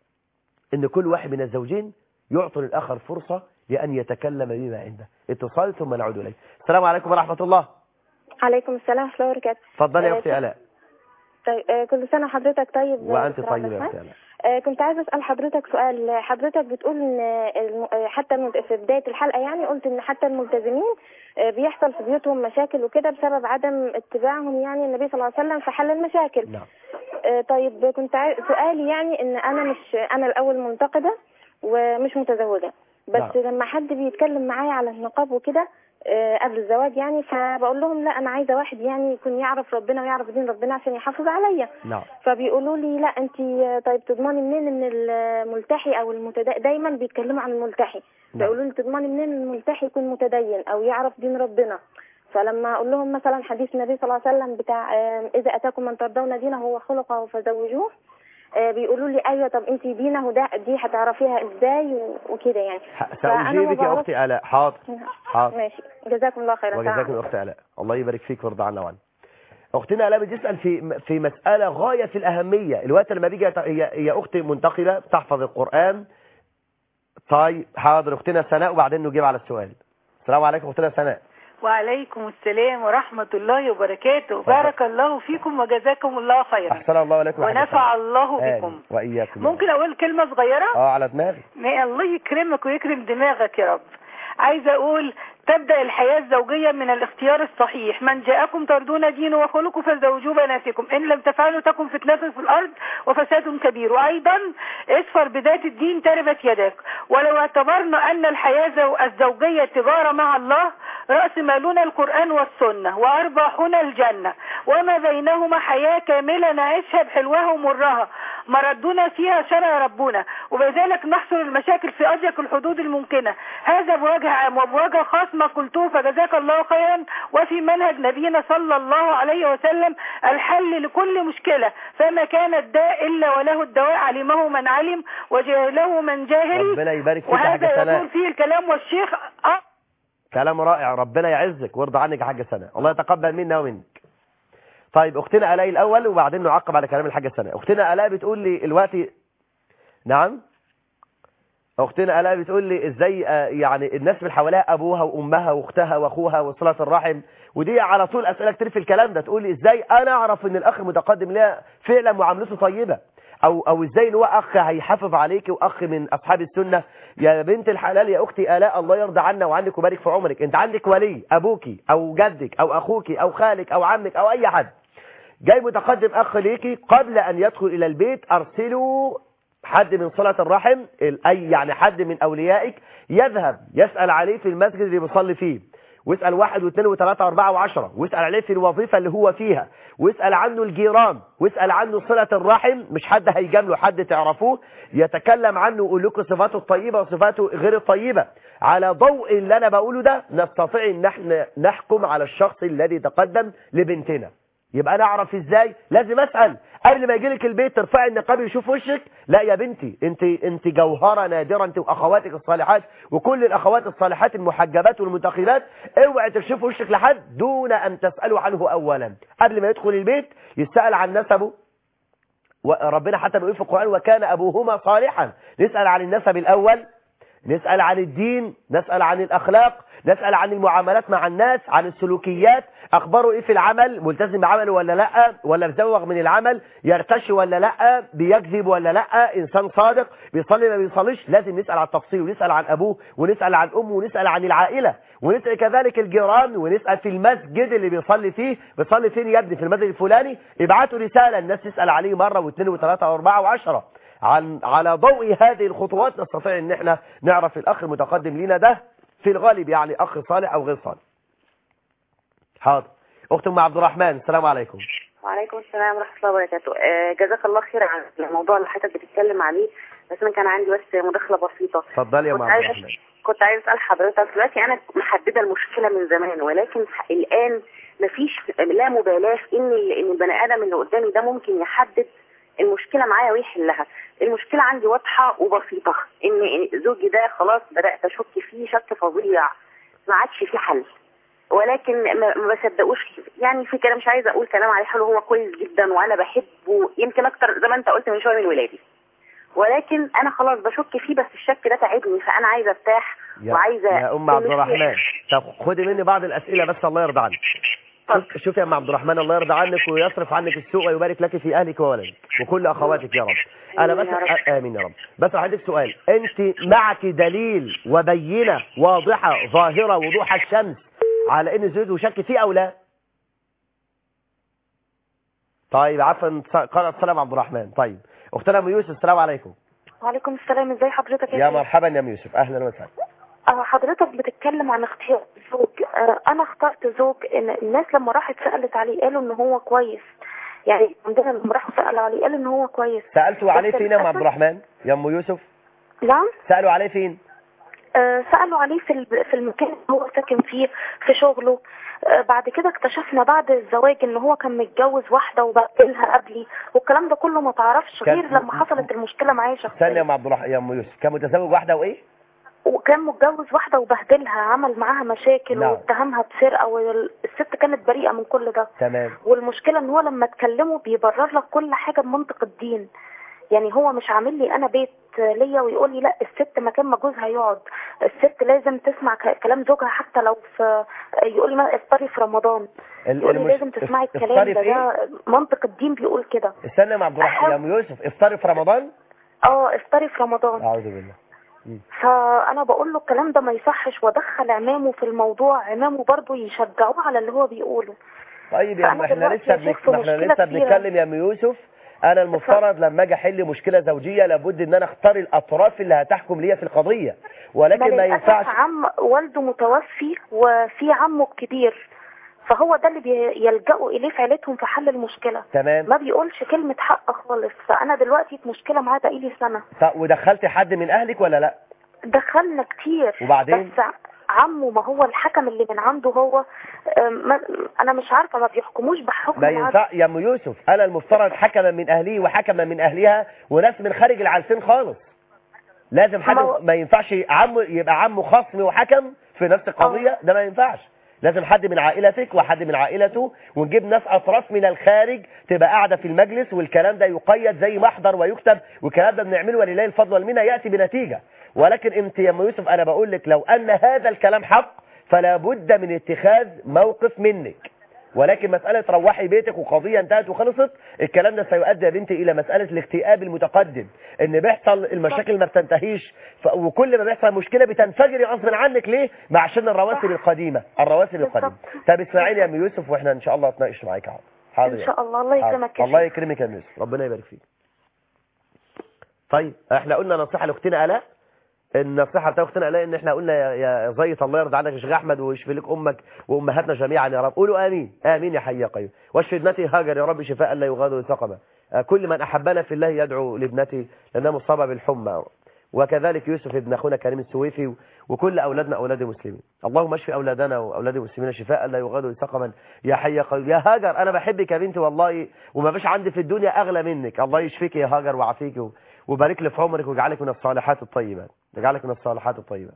إن كل واحد من الزوجين يعطي للآخر فرصة لأن يتكلم بما عنده. اتصال ثم نعود إليه. السلام عليكم ورحمة الله.
عليكم السلام ورحمة الله وبركاته.
اتفضلي يا أختي آلاء.
طيب كل سنة حضرتك طيب.
وأنت طيب يا أختي آلاء.
كنت عايزة أسأل حضرتك سؤال. حضرتك بتقول إن حتى في بداية الحلقة يعني قلت إن حتى الملتزمين بيحصل في بيوتهم مشاكل وكده بسبب عدم اتباعهم يعني النبي صلى الله عليه وسلم في حل المشاكل.
نعم.
طيب كنت سؤالي يعني إن أنا الأول منتقدة ومش متزوجة، بس
نعم.
لما حد بيتكلم معايا على النقاب وكده قبل الزواج يعني، فبقول لهم لا انا عايزه واحد يعني يكون يعرف ربنا ويعرف دين ربنا عشان يحافظ عليا.
نعم.
فبيقولوا لي لا انت طيب تضمني منين ان الملتحي او دايما بيتكلموا عن الملتحي.
نعم.
فيقولوا لي تضمني منين ان الملتحي يكون متدين او يعرف دين ربنا. فلما اقول لهم مثلا حديث النبي صلى الله عليه وسلم بتاع اذا اتاكم من ترضون دينه وخلقه فزوجوه، بيقولوا لي ايوه طب انت دينه دي هتعرفيها ازاي وكده يعني.
سأجيبك يا اختي آلاء. حاضر حاضر
ماشي، جزاكم الله خيرا.
وجزاكم اختي آلاء، الله يبارك فيك ويرضى عنا وعنك. اختنا آلاء بتسأل في مسألة غاية في الأهمية. الوقت لما بيجي هي اختي منتقلة تحفظ القرآن. طيب حاضر اختنا سناء وبعدين نجيب على السؤال. السلام عليكم اختنا سناء.
وعليكم السلام ورحمة الله وبركاته. بارك الله فيكم وجزاكم الله خيرا.
أحسن الله ولكم
ونفع الله بكم.
وإياكم.
ممكن أقول كلمة صغيرة؟
على دماغي.
الله يكرمك ويكرم دماغك يا رب. عايزة أقول تبدأ الحياة الزوجية من الاختيار الصحيح. من جاءكم ترضون دينه وخلقه فزوجوا بناتكم، إن لم تفعلوا تكن فتنة في الأرض وفساد كبير. وأيضا اصفر بذات الدين تربت يداك. ولو اعتبرنا أن الحياة الزوجية تجارة مع الله، رأس مالنا القرآن والسنة وأرباحنا الجنة، وما بينهما حياة كاملة نعيشها بحلوها ومرها، مردنا فيها شرع ربنا، وبذلك نحصر المشاكل في أضيق الحدود الممكنة. هذا بوجه عام. وبوجه خاص ما قلته فجزاك الله خيرا. وفي منهج نبينا صلى الله عليه وسلم الحل لكل مشكلة، فما كان الداء إلا وله الدواء، علمه من علم وجهله من جاهل.
ربنا يبارك فيك.
وهذا يقول فيه الكلام والشيخ
كلام رائع. ربنا يعزك ويرضى عنك يا حاجة سناء، الله يتقبل منا ومنك. طيب اختنا آلاء الأول وبعدين نعقب على كلام الحاجة سناء. اختنا آلاء بتقول لي الوقت. نعم. اختنا آلاء بتقول لي ازاي يعني الناس من حواليها ابوها وامها واختها واخوها وصلة الرحم، ودي على طول اسئله كتير في الكلام ده. تقول لي ازاي انا اعرف ان الاخ المتقدم لها فعلا معاملته طيبه، او ازاي ان هو اخ هيحافظ عليك واخ من اصحاب السنه. يا بنت الحلال يا اختي آلاء، الله يرضى عنا وعنك وبارك في عمرك، انت عندك ولي ابوكي او جدك او اخوكي او خالك او عمك او اي حد جاي متقدم اخ ليكي، قبل ان يدخل الى البيت ارسلوا حد من صلة الرحم، اي يعني حد من اوليائك يذهب يسأل عليه في المسجد اللي بيصلي فيه، ويسأل 1 و2 و3 و4 و10، ويسأل عليه في الوظيفة اللي هو فيها، ويسأل عنه الجيران، ويسأل عنه صلة الرحم. مش حد هيجامله، حد تعرفوه يتكلم عنه ويقول لكم صفاته الطيبة وصفاته غير الطيبة. على ضوء اللي انا بقوله ده نستطيع ان احنا نحكم على الشخص الذي تقدم لبنتنا. يبقى انا اعرف ازاي؟ لازم اسال قبل ما يجي لك البيت. ترفعي النقاب يشوف وشك؟ لا يا بنتي، انت جوهره نادره، انت واخواتك الصالحات وكل الاخوات الصالحات المحجبات والمتقيات، اوعي تكشفوا وشك لحد دون ان تسالوا عنه اولا. قبل ما يدخل البيت يسال عن نسبه، وربنا حتى بيقول في القرآن وكان أبوهما صالحا. نسأل عن النسب الأول، نسأل عن الدين، نسأل عن الأخلاق، نسأل عن المعاملات مع الناس، عن السلوكيات، أخباره إيه في العمل، ملتزم بعمله ولا لأ، ولا بزوغ من العمل، يرتشي ولا لأ، بيكذب ولا لأ، إنسان صادق، بيصلي ما بيصليش. لازم نسأل عن التفصيل، ونسأل عن أبوه، ونسأل عن أمه، ونسأل عن العائلة، ونسأل كذلك الجيران، ونسأل في المسجد اللي بيصلي فيه، بيصلي فين يا ابني؟ في المسجد الفلاني. ابعتوا رسالة الناس تسأل عليه مرة واثنين وثلاثة واربعة وعشرة. على ضوء هذه الخطوات نستطيع ان احنا نعرف الاخ المتقدم لنا ده في الغالب يعني اخ صالح او غير صالح. حاضر. اخت ام عبد الرحمن، السلام عليكم.
وعليكم السلام ورحمه الله وبركاته. جزاك الله خير على الموضوع اللي حضرتك بتتكلم عليه، بس انا كان عندي بس مداخله بسيطه.
اتفضلي يا ام عبد الرحمن.
كنت عايز اسال حضرتك دلوقتي، انا محدده المشكله من زمان، ولكن الان مفيش لا مبالاه ان البني ادم اللي قدامي ده ممكن يحدد المشكله معايا ويحلها. المشكله عندي واضحه وبسيطه، ان زوجي ده خلاص بدات اشك فيه شك فظيع، ما عادش فيه حل، ولكن ما بصدقوش. يعني في كلام مش عايزه اقول كلام عليه حلو، هو كويس جدا وانا بحبه يمكن اكتر زي ما انت قلت من شويه من ولادي، ولكن انا خلاص بشك فيه، بس الشك ده تعبني، فانا عايزه ارتاح وعايزه.
يا ام عبد الرحمن، طب خدي مني بعض الاسئله بس الله يرضى عنك. شوف يا ام عبد الرحمن، الله يرضى عنك ويصرف عنك السوء ويبارك لك في اهلك وولدك وكل اخواتك يا رب. انا بس امين يا رب. بس هديك سؤال، انت معك دليل وبينه واضحه ظاهره وضوح الشمس على ان زوجه شك فيه او لا؟ طيب عفوا، قرأت سلام عبد الرحمن. طيب اختنا ام يوسف، السلام عليكم.
وعليكم السلام، ازي حضرتك
يا مرحبا يا ام يوسف، اهلا وسهلا.
حضرتك بتتكلم عن اختيار الزوج. انا اخترت زوج ان الناس لما راحت سألت عليه قالوا ان هو كويس، يعني عندنا لما راحوا سألوا عليه قالوا ان هو كويس.
سألتوا عليه فين يا ام عبد الرحمن يا ام يوسف؟
نعم،
سألوا عليه فين؟
سألوا عليه في المكان اللي هو ساكن فيه، في شغله. بعد كده اكتشفنا بعد الزواج ان هو كان متجوز واحده وبقلها قبلي، والكلام ده كله ما تعرفش غير لما حصلت المشكله معايا شخصيا.
ثانيه يا ام عبد الرحمن، يا ام يوسف، كان متزوج واحده وايه؟
وكان متجوز واحده وبهدلها، عمل معاها مشاكل. نعم. واتهمها بسرقه، والست كانت بريئه من كل ده.
تمام.
والمشكله ان هو لما تكلمه بيبرر لك كل حاجه بمنطق الدين، يعني هو مش عامل لي انا بيت ليا ويقول لي لا الست مكان ما جوزها يقعد، الست لازم تسمع كلام زوجها حتى لو في، يقول لي ما افطري في رمضان، يقول لي لازم تسمعي الكلام ده منطق الدين بيقول كده.
استنى يا عبد الرحمن يا ام يوسف، افطري في رمضان؟
افطري في رمضان.
اعوذ بالله.
فانا بقول له الكلام ده ما يصحش، وادخل عمامه في الموضوع، عمامه برضه يشجعوه على اللي هو بيقوله.
طيب يا احنا لسه بنتكلم يا ام يوسف. انا المفترض لما اجي احل مشكله زوجيه لابد ان انا اختار الاطراف اللي هتحكم ليا في القضيه، ولكن ما ينفعش.
عم والده متوفي وفي عمه الكبير، فهو ده اللي يلجأوا اليه في عيلتهم في حل المشكله.
تمام.
ما بيقولش كلمه حق خالص. فانا دلوقتي في مشكله معاه بقالي سنه.
طب ودخلت حد من اهلك ولا لا؟
دخلنا كتير.
وبعدين؟
بس عمه، ما هو الحكم اللي من عنده هو، انا مش عارفه، ما بيحكموش بحكم
ما ينفع يا ام يوسف. انا المفترض حكما من اهليه وحكما من اهلها وناس من خارج العالسين خالص. لازم حد ما ينفعش عمه يبقى عمه خصم وحكم في نفس القضيه، ده ما ينفعش. لازم حد من عائلتك وحد من عائلته، ونجيب ناس اطراف من الخارج تبقى قاعده في المجلس، والكلام ده يقيد زي محضر ويكتب، والكلام ده بنعمله ولله الفضل والمنه ياتي بنتيجه. ولكن انت يا ام يوسف انا بقول لك لو ان هذا الكلام حق فلا بد من اتخاذ موقف منك، ولكن مسألة روحي بيتك وقضية انتهت وخلصت، الكلام ده سيؤدي يا بنتي إلى مسألة الاكتئاب المتقدم، إن بيحصل المشاكل ما بتنتهيش، وكل ما بيحصل مشكلة بتنفجري غصب عنك. ليه؟ مع عشان الرواسب القديمة، الرواسب القديمة. طب اسمعيني يا أم يوسف وإحنا إن شاء الله هنتناقش معاك. حاضر
إن شاء الله. الله يكرمك.
الله يكرمك يا أم يوسف، ربنا يبارك فيك. طيب احنا قلنا نصيحة لأختنا آلاء. النصيحه بتاع اختنا الاقي ان احنا قلنا يا زيت الله يرضى عنك يا شيخ احمد ويشفي لك امك وامهاتنا جميعا يا رب. قولوا امين. امين يا حي يا قيوم. واشفي ابنتي هاجر يا رب شفاء لا يغادر سقما. كل من احبنا في الله يدعو لابنتي لانها مصابه بالحمى، وكذلك يوسف ابن اخونا كريم السويفي وكل اولادنا اولاد المسلمين. اللهم اشفي اولادنا واولاد المسلمين شفاء لا يغادر سقما يا حي يا قيوم. يا هاجر انا بحبك يا بنتي والله، وما فيش عندي في الدنيا اغلى منك. الله يشفيك يا هاجر ويعافيك وبارك لي في عمرك ويجعلك من الصالحات الطيبات، يجعلك من الصالحات الطيبات.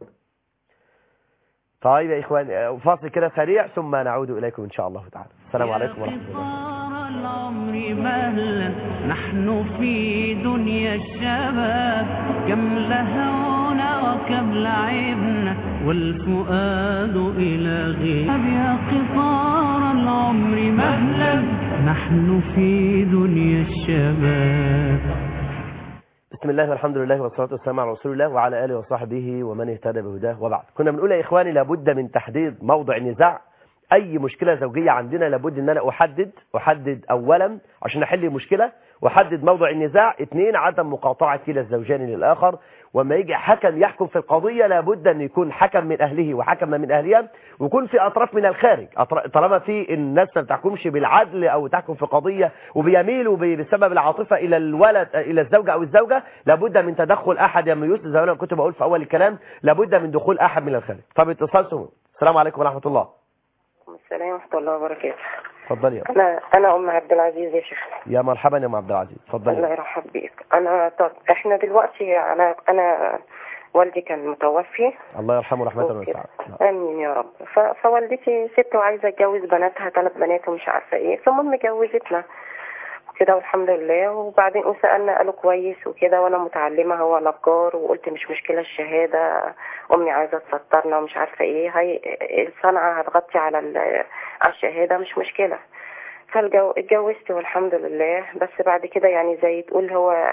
طيب يا إخوان فاصل كده سريع ثم نعود إليكم إن شاء الله تعالى. السلام عليكم ورحمة الله.
العمر مهلا نحن في دنيا الشباب، كم لهونا وكم لعبنا والفؤاد إلى غياب. يا قطار العمر مهلا نحن في دنيا الشباب.
بسم الله والحمد لله والصلاة والسلام على رسول الله وعلى آله وصحبه ومن اهتدى بهداه وبعد. كنا بنقول يا إخواني لابد من تحديد موضع النزاع. أي مشكلة زوجية عندنا لابد أن أنا أحدد أولا عشان أحل مشكلة، وأحدد موضع النزاع. 2 عدم مقاطعة كلا الزوجين للآخر. وما يجي حكم يحكم في القضية لابد أن يكون حكم من أهله وحكم من أهلها، ويكون في أطراف من الخارج. طالما في الناس ما بتحكمش بالعدل أو تحكم في قضية وبيميلوا بسبب العاطفة إلى الولد إلى الزوجة أو الزوجة، لابد من تدخل أحد يميز. زي ما كنت بقول في أول الكلام، لابد من دخول أحد من الخارج. طب اتصال سمو. السلام عليكم ورحمة الله.
السلام ورحمة الله وبركاته.
اتفضلي.
أنا أم عبد العزيز يا شيخ.
يا مرحبا يا أم عبد العزيز، اتفضلي.
الله يرحب بيك. إحنا دلوقتي أنا والدي كان متوفي،
الله يرحمه رحمة واسعة.
آمين يا رب. فوالدتي ست وعايزة تجوز بناتها 3 بنات ومش عارفة إيه، فالمهم جوزتنا كده والحمد لله. وبعدين سألنا قالوا كويس وكده، وانا متعلمة هو نجار، وقلت مش مشكلة الشهادة، امي عايزة تسطرنا ومش عارفة ايه، هاي الصنعة هتغطي على الشهادة مش مشكلة. فاتجوزت والحمد لله. بس بعد كده يعني زي تقول هو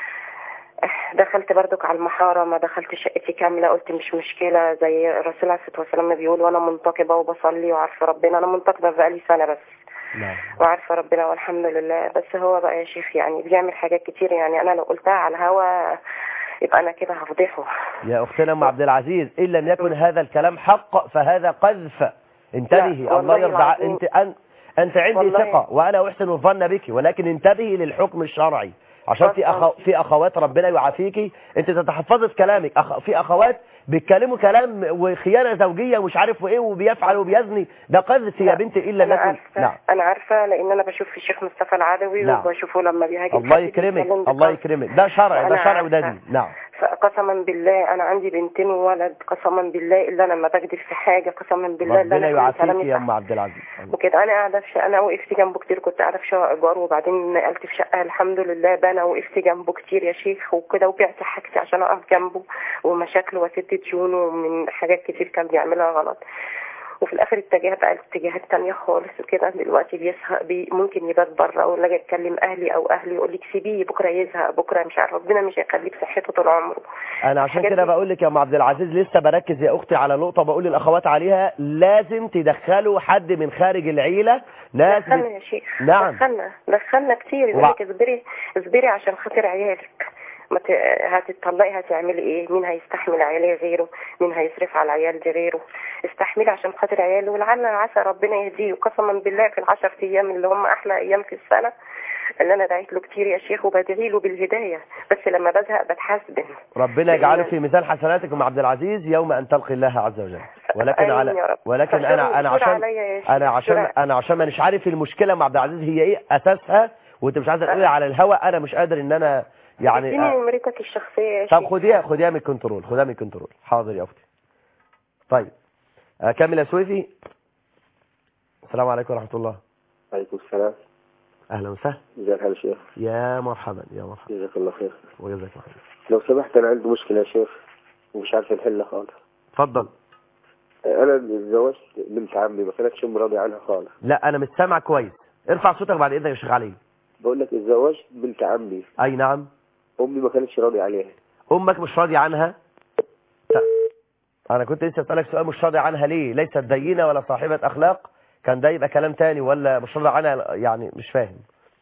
دخلت بردك على المحارة، ما دخلت شقتي كاملة، قلت مش مشكلة زي الرسول عليه الصلاة والسلام بيقول، وانا منتقبة وبصلي وعارفة ربنا. انا منتقبة بقالي سنة بس وعارفة ربنا والحمد لله. بس هو بقى يا شيخ يعني بيعمل حاجات كتير، يعني انا لو قلتها على الهوا يبقى انا كده هفضحه.
يا اختنا ام عبد العزيز، ان لم يكن هذا الكلام حق فهذا قذف. انتبهي، الله يرضى. انت عندي ثقة وانا احسن الظن بك، ولكن انتبهي للحكم الشرعي عشان في اخوات ربنا يعافيكي. انت تتحفظي في كلامك. في اخوات بيتكلموا كلام وخيانه زوجيه ومش عارف ايه وبيفعل وبيزني، ده قذف يا بنتي. الا
نعم انا عارفه، لان انا بشوف في الشيخ مصطفى العدوي وبشوفه لما بيهاجم.
الله يكرمك الله يكرمك، ده شرع، ده شرع وده دين. نعم.
فقسما بالله انا عندي بنتين وولد، قسما بالله الا لما بكذب في حاجه، قسما بالله
ربنا يعافيك يا ام عبد العزيز.
وكده انا قاعده في شقه، انا وقفت جنبه كتير، كنت قاعده في شقه ايجار وبعدين نقلت في شقه الحمد لله. انا وقفت جنبه كتير يا شيخ وكده، وبعت حاجتي عشان اقف جنبه، ومشاكل وسدت ديونه من حاجات كتير كان بيعملها غلط. وفي الاخر اتجهت بقى اتجاهات تانية خالص وكده. دلوقتي بيزهق ممكن يبات بره، ولا اجي اتكلم اهلي او اهلي يقول لك سيبيه بكره يزهق، بكره مش عارف، ربنا مش هيخليه بصحته طول عمره.
انا عشان كده بقول لك يا ام عبد العزيز، لسه بركز يا اختي على نقطه بقول للاخوات عليها، لازم تدخلوا حد من خارج العيله. لازم
دخلنا يا شيخ.
نعم
دخلنا كتير. يقول لك اصبري عشان خاطر عيالك، ما هتطلقي هتعملي ايه؟ مين هيستحمل عيالي غيره؟ مين هيصرف على العيال دي غيره؟ استحملي عشان خاطر عياله، ولعل عسى ربنا يهديه. وقسما بالله في ال10 ايام اللي هم احلى ايام في السنه اللي انا دعيت له كتير يا شيخ وبدعي له بالهدايه، بس لما بزهق بتحاسبن.
ربنا يجعله في ميزان حسناتك ام عبد العزيز يوم ان تلقي الله عز وجل. ولكن انا عشان مش عارف المشكله ام عبد العزيز هي ايه اساسها، وانت مش عايزه تقولي على الهوا، انا مش قادر ان انا يعني
اديني نمرتك الشخصيه يا شيخ.
طب خديها من الكنترول، خديها من الكنترول. حاضر يا اختي. طيب كامل يا سويفي. السلام عليكم ورحمه الله.
وعليكم السلام.
اهلا وسهلا.
ازيك يا شيخ؟
يا مرحبا يا مرحبا.
جزاك الله خير.
وجزاك الله خير.
لو سمحت انا عندي مشكله يا شيخ ومش عارف نحلها خالص.
اتفضل.
انا اتزوجت بنت عمي ما كانتش راضيه عنها خالص.
لا انا مش سامع كويس، ارفع صوتك بعد اذنك يا شيخ علي.
بقول لك اتزوجت بنت عمي.
اي نعم.
امي ما كانتش راضيه عليها.
امك مش راضيه عنها؟ انا كنت لسه اسالك سؤال، مش راضيه عنها ليه؟ ليست دينه ولا صاحبه اخلاق؟ كان ده يبقى كلام تاني، ولا مش راضيه عنها يعني مش فاهم.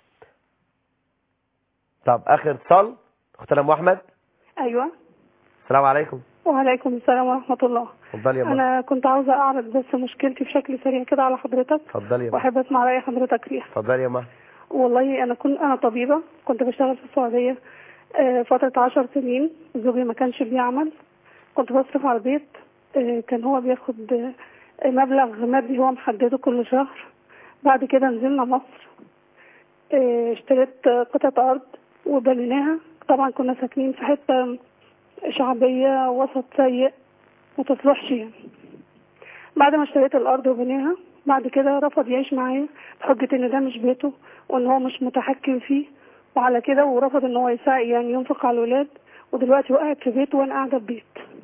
طب اخر اتصال اختنا ام احمد.
ايوه.
السلام عليكم.
وعليكم السلام ورحمه الله.
اتفضلي يا ماما.
انا كنت عاوزه اعرض بس مشكلتي بشكل سريع كده على حضرتك.
اتفضلي يا ماما.
واحب اسمع راي حضرتك فيها.
اتفضلي يا ماما.
والله انا طبيبه، كنت بشتغل في السعوديه فتره 10 سنين. زوجي ما كانش بيعمل، كنت بصرف على البيت. كان هو بياخد مبلغ مادي هو محدده كل شهر. بعد كده نزلنا مصر، اشتريت قطعه ارض وبنيناها. طبعا كنا ساكنين في حته شعبيه وسط سيء ما تصلحش يعني. بعد ما اشتريت الارض وبنيها بعد كده رفض يعيش معايا بحجة ان ده مش بيته وان هو مش متحكم فيه، وعلى كده ورفض ان هو يعني ينفق على الولاد، ودلوقتي هو قاعد في بيته وانا قاعدة في بيت.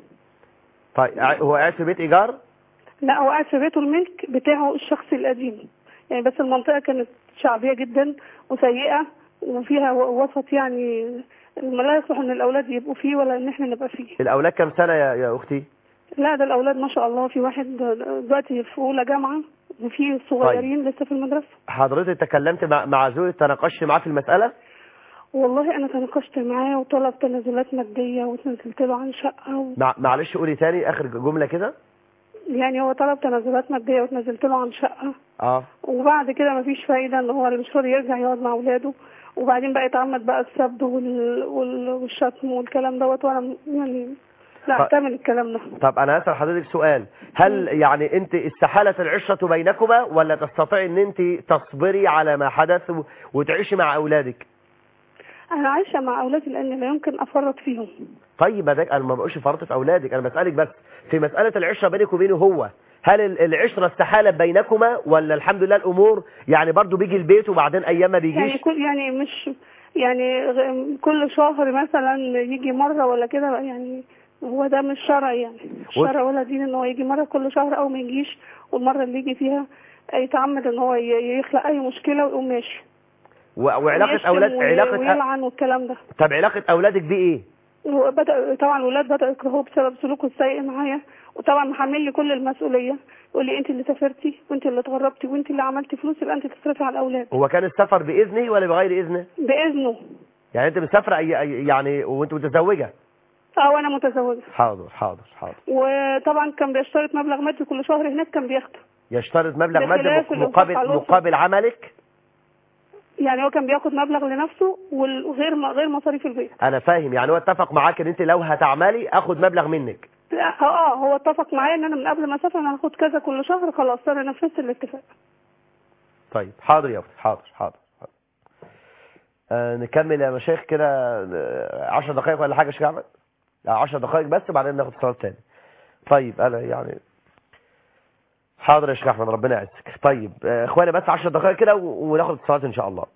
طيب هو قاعد في بيت ايجار؟
لا، هو قاعد في بيته الملك بتاعه الشخصي القديم يعني، بس المنطقة كانت شعبية جدا وسيئة وفيها وسط يعني لا يصلح ان الاولاد يبقوا فيه ولا ان احنا نبقى فيه.
الاولاد كام سنة يا اختي؟
لا، ده الاولاد ما شاء الله في واحد دلوقتي في اولى جامعة وفي صغيرين لسه في المدرسة.
حضرتك تكلمت مع زوجك، تناقشت معاه في المسألة؟
والله انا تناقشت معاه وطلب تنازلات مادية وتنزلت له عن شقة
معلش قولي تاني اخر جملة كده.
يعني هو طلب تنازلات مادية وتنزلت له عن شقة. وبعد كده مفيش فايدة ان هو مش راضي يرجع يقعد مع اولاده، وبعدين بقى يتعمد بقى السب والشتم والكلام دوت، وانا يعني لا احتمل الكلام ده.
طب انا هسأل حضرتك سؤال، هل يعني انت استحالت العشرة بينكما ولا تستطيع ان انت تصبري على ما حدث وتعيشي مع اولادك؟
انا عايشة مع اولادي لان لا يمكن افرط فيهم.
طيب انا ما بقولش فرطت اولادك، انا بسألك بس في مسألة العشرة بينك وبينه هو، هل العشرة استحالت بينكما ولا الحمد لله الامور يعني برضو بيجي البيت وبعدين ايام ما بيجيش؟
يعني مش يعني كل شهر مثلا يجي مرة ولا كده يعني، هو ده مش شرع يعني، مش شرع ولا دين ان هو يجي مرة كل شهر او ما يجيش، والمرة اللي يجي فيها يتعمد ان هو يخلق اي مشكلة ويقوم ماشي.
وعلاقة اولاد
ويلعن والكلام ده.
طب علاقة اولادك بيه ايه؟
طبعا الولاد بدأوا يكرهوه بسبب سلوكه السيء معايا، وطبعا محمل لي كل المسؤولية، يقول لي انت اللي سافرتي وانت اللي اتغربتي وانت اللي عملتي فلوس يبقى انت تصرفي على الاولاد.
هو كان السفر باذنه ولا بغير اذنه؟
باذنه.
يعني انت مسافره يعني وانت متزوجه؟
وانا متزوجه.
حاضر.
وطبعا كان بيشترط مبلغ مادي كل شهر هناك كان بياخده.
يشترط مبلغ مادي مقابل عملك؟
يعني هو كان بياخد مبلغ لنفسه وغير مصاريف البيت.
انا فاهم، يعني هو اتفق معاك ان انت لو هتعملي اخد مبلغ منك؟
هو اتفق معايا ان انا من قبل ما اسافر انا هاخد كذا كل شهر، خلاص انا نفذت الاتفاق.
طيب حاضر يا اختي، حاضر. نكمل يا مشايخ كده 10 دقائق ولا حاجه يا شيخ احمد؟ 10 دقائق بس وبعدين ناخد اتصال تاني. طيب انا يعني حاضر يا شيخ احمد ربنا يعزك. طيب اخواني بس 10 دقائق كده وناخد اتصالات ان شاء الله.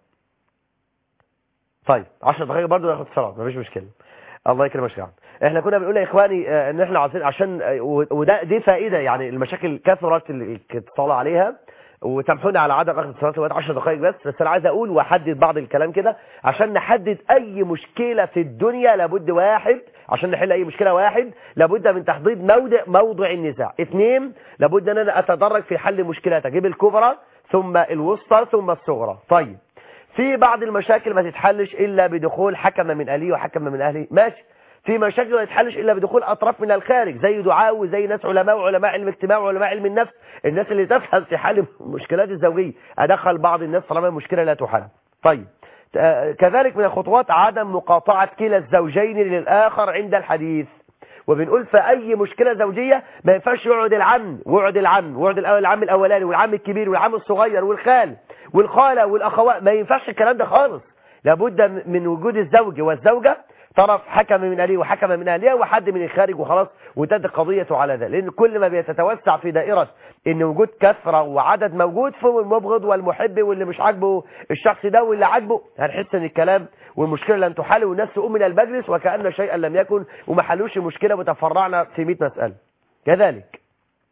طيب 10 دقائق برضه ناخد اتصالات مفيش مشكله. الله يكرمك يا شيخ احمد. احنا كنا بنقول يا اخواني ان احنا عايزين عشان دي فائده، يعني المشاكل كثرت الاتصال عليها، وسامحوني على عدم اخذ اتصالات لغايه 10 دقائق بس انا عايز اقول واحدد بعض الكلام كده عشان نحدد اي مشكله في الدنيا لابد واحد، عشان نحل اي مشكله واحد لابد من تحديد موضع النزاع. 2 لابد ان انا اتدرج في حل مشكلات، اجيب الكبرى ثم الوسطى ثم الصغرى. طيب في بعض المشاكل ما تتحلش الا بدخول حكم من اهلي وحكم من اهلي، ماشي. في مشاكل ما تتحلش الا بدخول اطراف من الخارج زي دعاء وزي ناس علماء وعلماء علم اجتماع وعلماء علم النفس، الناس اللي تفهم في حل المشكلات الزوجيه، ادخل بعض الناس طالما المشكله لا تحل. طيب كذلك من الخطوات عدم مقاطعه كلا الزوجين للاخر عند الحديث، وبنقول في اي مشكله زوجيه ما ينفعش يقعد العم العم الاولاني والعم الكبير والعم الصغير والخال والخاله والاخوات، ما ينفعش الكلام ده خالص. لابد من وجود الزوج والزوجه طرف حكم من اهله وحكم من اهلها وحد من الخارج وخلاص، وتنتهي القضيه على ذلك. لان كل ما بيتتوسع في دائره ان وجود كثره وعدد موجود فهو المبغض والمحب واللي مش عاجبه الشخص ده واللي عاجبه، هنحس ان الكلام والمشكله لن تحل والناس تقوم من المجلس وكأن شيئا لم يكن وما حلوش المشكله وتفرعنا في 100 مساله. كذلك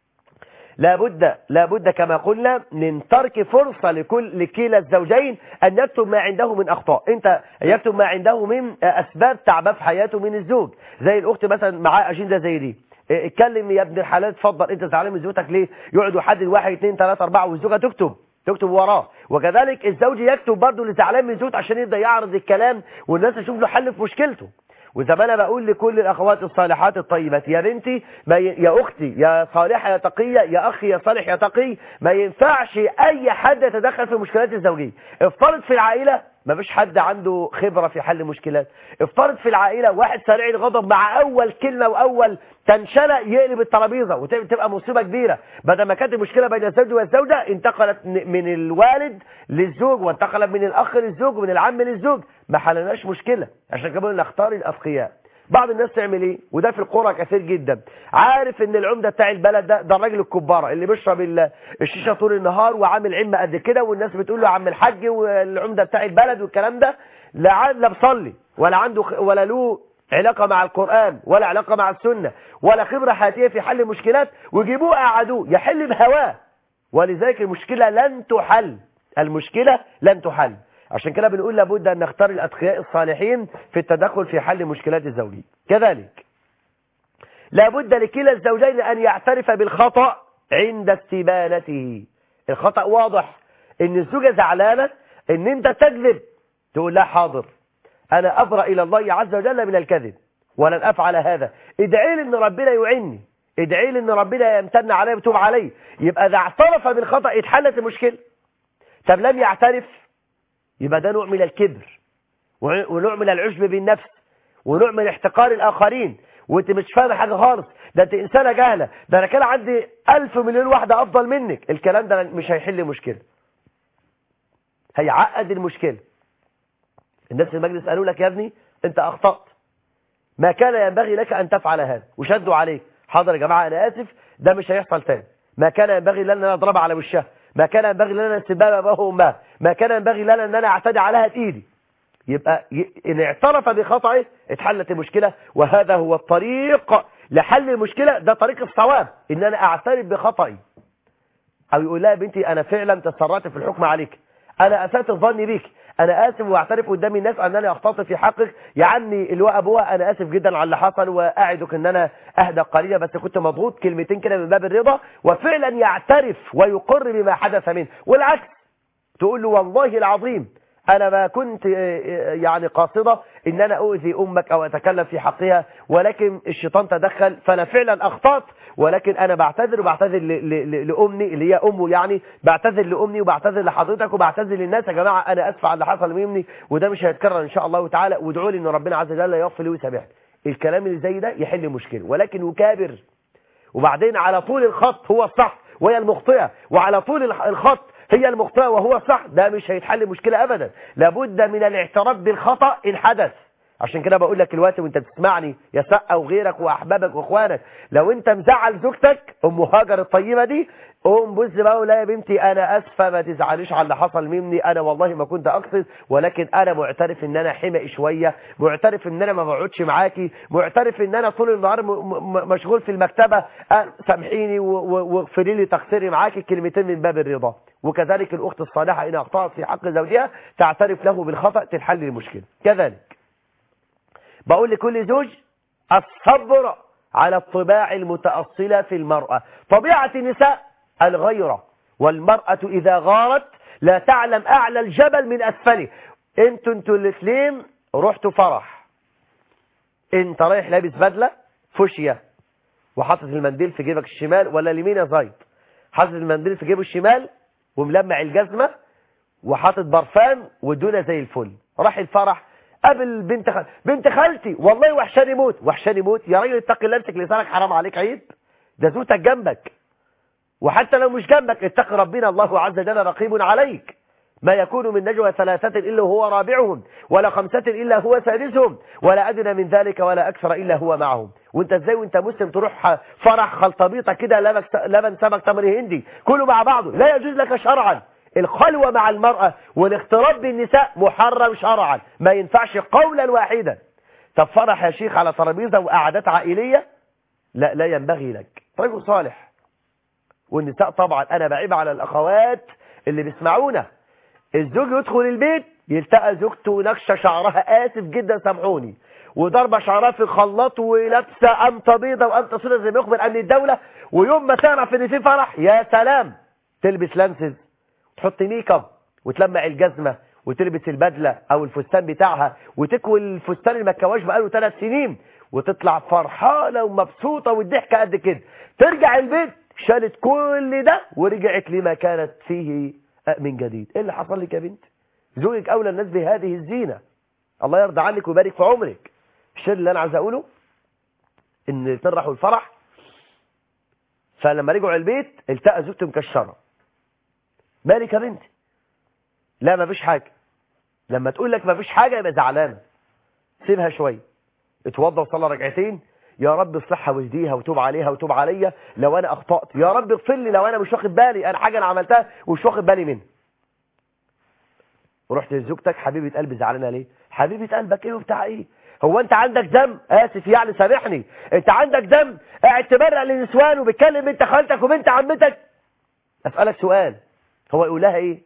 لابد كما قلنا من ترك فرصة لكلا الزوجين أن يكتب ما عنده من أخطاء. أنت يكتب ما عنده من أسباب تعبه في حياته من الزوج، زي الأخت مثلا معاه أجندة زي دي، اتكلم يا ابن الحلال اتفضل انت زعلان من زوجتك ليه، يقعد يحدد 1 2 3 4 والزوجة تكتب وراه. وكذلك الزوج يكتب برضه اللي زعلان من زوجته عشان يبدأ يعرض الكلام والناس تشوف له حل في مشكلته. وزي ما انا بقول لكل الاخوات الصالحات الطيبات، يا بنتي يا اختي يا صالحه يا تقيه يا اخي يا صالح يا تقي، ما ينفعش اي حد يتدخل في المشكلات الزوجيه. افترض في العائله ما فيش حد عنده خبره في حل مشكلات، افترض في العائله واحد سريع الغضب مع اول كلمه واول تنشنه يقلب الترابيزه وتبقى مصيبه كبيره. بدل ما كانت المشكله بين الزوج والزوجه انتقلت من الوالد للزوج وانتقلت من الاخ للزوج ومن العم للزوج، ما حلناش مشكله. عشان كده نختار الأفقياء بعض الناس تعمل ايه، وده في القرى كثير جدا، عارف ان العمده بتاع البلد ده الراجل الكباره اللي بيشرب الشيشه طول النهار وعامل عمه قد كده، والناس بتقول له يا عم الحاج والعمده بتاع البلد والكلام ده، لا بصلي ولا عنده ولا له علاقه مع القران ولا علاقه مع السنه ولا خبره حياتيه في حل المشكلات، ويجيبوه قعدوه يحل بهواه. ولذلك المشكله لن تحل، المشكله لن تحل. عشان كده بنقول لابد أن نختار الأتقياء الصالحين في التدخل في حل مشكلات الزوجية. كذلك لابد لكلا الزوجين أن يعترف بالخطأ عند استبانته. الخطأ واضح، إن الزوجة زعلانة إن أنت تكذب، تقول لا حاضر، أنا أبرأ إلى الله عز وجل من الكذب ولن أفعل هذا، ادعي لي إن ربنا يعني، ادعي لي إن ربنا يمتن علي ويتوب علي. يبقى إذا اعترف بالخطأ اتحلت المشكلة. طب لم يعترف، يبقى ده نوع من الكبر ونوع من العجب بالنفس ونوع من احتقار الآخرين، وانت مش فاهم حاجة خالص، ده انت إنسانة جاهلة، ده أنا كان عندي 1000 مليون واحدة أفضل منك. الكلام ده مش هيحل مشكلة، هيعقد المشكلة. الناس في المجلس قالوا لك يا ابني انت أخطأت، ما كان ينبغي لك أن تفعل هذا، وشدوا عليك. حاضر يا جماعة أنا آسف، ده مش هيحصل تاني. ما كان ينبغي لنا أن نضربها على وشها، ما كان ينبغي لنا استباب أباه وأمها، ما كان ينبغي لنا أن أنا أعتدي عليها بإيدي. يبقى إن اعترف بخطئه اتحلت المشكلة، وهذا هو الطريق لحل المشكلة. ده طريق الصواب، إن أنا أعترف بخطئي، أو يقول لها بنتي أنا فعلا تسرعت في الحكم عليك، أنا أسأت الظن بيك، أنا آسف وأعترف قدام الناس أن أنا أخطأت في حقك يا عمي اللي هو أبوها، أنا آسف جدا على اللي حصل وأعدك أن أنا أهدى قليلا، بس كنت مضغوط، كلمتين كده من باب الرضا، وفعلا يعترف ويقر بما حدث منه. والعكس، تقول له والله العظيم أنا ما كنت يعني قاصدة إن أنا أؤذي أمك أو أتكلم في حقها، ولكن الشيطان تدخل، فأنا فعلا أخطأت، ولكن أنا بعتذر، وبعتذر لأمي اللي هي أمه، يعني بعتذر لأمي وبعتذر لحضرتك وبعتذر للناس. يا جماعة أنا أسف على اللي حصل مني، وده مش هيتكرر إن شاء الله تعالى، وادعوا لي إن ربنا عز وجل يغفر لي ويسامحني. الكلام اللي زي ده يحل مشكلة، ولكن يكابر وبعدين على طول الخط هو الصح وهي المخطئة، وعلى طول الخط هي المخطئة وهو صح، ده مش هيتحل مشكلة أبدا. لابد من الاعتراف بالخطأ إن حدث. عشان كده بقول لك الوقت وانت بتسمعني يا سقا وغيرك واحبابك واخوانك، لو انت مزعل زوجتك ام هاجر الطيبه دي، قوم بص بقى ولا يا بنتي انا اسفه ما تزعليش على اللي حصل مني، انا والله ما كنت اقصد، ولكن انا معترف ان انا حمقي شويه، معترف ان انا ما بقعدش معاكي، معترف ان انا طول النهار مشغول في المكتبه، سامحيني واغفري لي تقصيري معاكي، كلمتين من باب الرضا. وكذلك الاخت الصالحه ان اخطات في حق زوجها تعترف له بالخطا، تنحل المشكله. كذلك بقول لكل زوج الصبر على الطباع المتأصلة في المرأة. طبيعة النساء الغيرة، والمرأة إذا غارت لا تعلم أعلى الجبل من أسفله. انتوا الاثنين رحتوا فرح، انت رايح لابس بدلة فوشيا وحاطط المنديل في جيبك الشمال، ولا اليمين يا زايد، حاطط المنديل في جيبه الشمال وملمع الجزمة وحاطط برفان والدنيا زي الفل، راح الفرح قبل بنت خالتي، والله وحشاني موت، وحشاني موت يا راجل، اتق الله، امسك لسانك، حرام عليك، عيب، ده زوجتك جنبك، وحتى لو مش جنبك اتق ربنا، الله عز وجل رقيب عليك. ما يكون من نجوى ثلاثة إلا هو رابعهم، ولا خمسة إلا هو سادسهم، ولا أدنى من ذلك ولا أكثر إلا هو معهم. وانت ازاي وانت مسلم تروح فرح خلطبيطة كده، لبن سمك تمر هندي كله مع بعضه، لا يجوز لك شرعا. الخلوة مع المرأة والاختلاط بالنساء محرم شرعا، ما ينفعش قولا واحدا. طب فرح يا شيخ على ترابيزة وقعدات عائلية، لا ينبغي لك، رجل صالح. والنساء طبعا انا بعيب على الاخوات اللي بيسمعونا، الزوج يدخل البيت يلتقى زوجته نكشه شعرها، اسف جدا سامحوني، وضربه شعرها في الخلاط، ولابسه امطه بيضه وامطه سوداء زي ما يخبر امن الدوله، ويوم ما تعرف ان في فرح يا سلام تلبس لانسز، تحط ميك اب وتلمع الجزمه وتلبس البدله او الفستان بتاعها، وتكوي الفستان المكواش بقاله 3 سنين، وتطلع فرحانه ومبسوطه والضحكه قد كده، ترجع البيت شالت كل ده ورجعت لما كانت فيه من جديد. ايه اللي حصل لك يا بنت؟ زوجك اولى الناس بهذه الزينه، الله يرضى عنك ويبارك في عمرك. الشيء اللي انا عايز اقوله ان ترحوا الفرح، فلما رجعوا البيت التقى زوجته مكشره، مالك يا بنتي؟ لا ما فيش حاجه. لما تقول لك ما فيش حاجه يبقى زعلانه، سيبها شويه، اتوضى وصلى ركعتين، يا رب اصلحها واهديها وتوب عليها وتوب عليا لو انا اخطأت، يا رب اغفر لي لو انا مش واخد بالي، انا حاجه انا عملتها ومش واخد بالي منها. ورحت لزوجتك حبيبه قلبي زعلانه ليه؟ حبيبه قلبك ايه وبتاع ايه؟ هو انت عندك دم؟ اسف يعني سامحني، انت عندك دم قاعد تبرق للنسوان وبتكلم بنت خالتك وبنت عمتك؟ اسالك سؤال، هو يقول لها ايه؟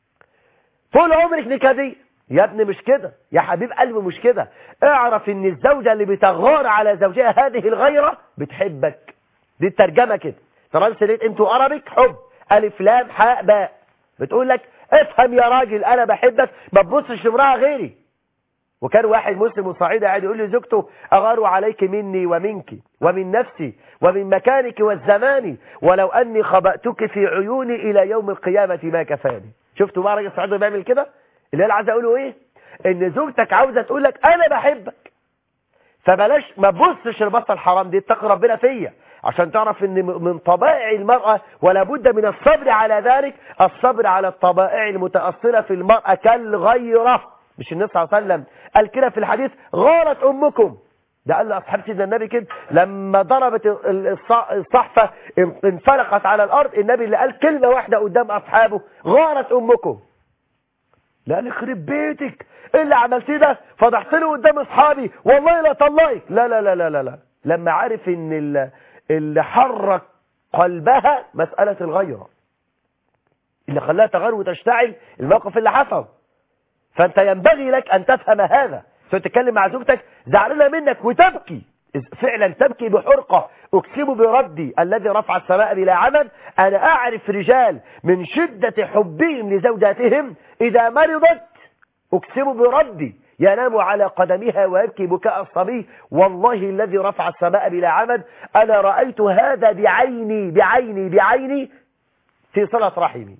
طول عمرك نكدي يا ابني. مش كده يا حبيب قلبي، مش كده. اعرف ان الزوجة اللي بتغار على زوجها هذه الغيرة بتحبك. دي الترجمة كده، ترانسليت انتوا ارابيك، حب الف لام حاء باء، بتقول لك افهم يا راجل انا بحبك، ما تبصش لامرأة غيري. وكان واحد مسلم وصعيدي قاعد يقول لزوجته اغار عليك مني ومنك ومن نفسي ومن مكانك والزمان ولو اني خبأتك في عيوني الى يوم القيامة ما كفاني. شفتوا بقى راجل صعيدي بيعمل كده؟ اللي انا عايز اقوله ايه؟ ان زوجتك عاوزه تقول لك انا بحبك، فبلاش ما تبصش البصه الحرام دي، اتقي ربنا فيا، عشان تعرف ان من طبائع المراه ولا بد من الصبر على ذلك، الصبر على الطبائع المتاصله في المراه كالغيره. مش النبي صلى الله عليه وسلم قال كده في الحديث غارت امكم؟ ده قال لاصحاب سيدنا النبي كده لما ضربت الصحفه انفلقت على الارض، النبي اللي قال كلمه واحده قدام اصحابه غارت امكم. لا يخرب بيتك ايه اللي عملتيه ده؟ فضحت له قدام اصحابي والله لا طلقك. لا لا لا لا لا لا. لما عرف ان اللي حرك قلبها مسألة الغيرة، اللي خلاها تغير وتشتعل الموقف اللي حصل. فانت ينبغي لك ان تفهم هذا. فتتكلم مع زوجتك زعلانه منك وتبكي، فعلا تبكي بحرقة، اكسب بردي الذي رفع السماء بلا عمد. انا اعرف رجال من شدة حبهم لزوجاتهم اذا مرضت اكسب بردي ينام على قدمها ويبكي بكاء الصبي. والله الذي رفع السماء بلا عمد انا رأيت هذا بعيني بعيني بعيني في صلة رحمي.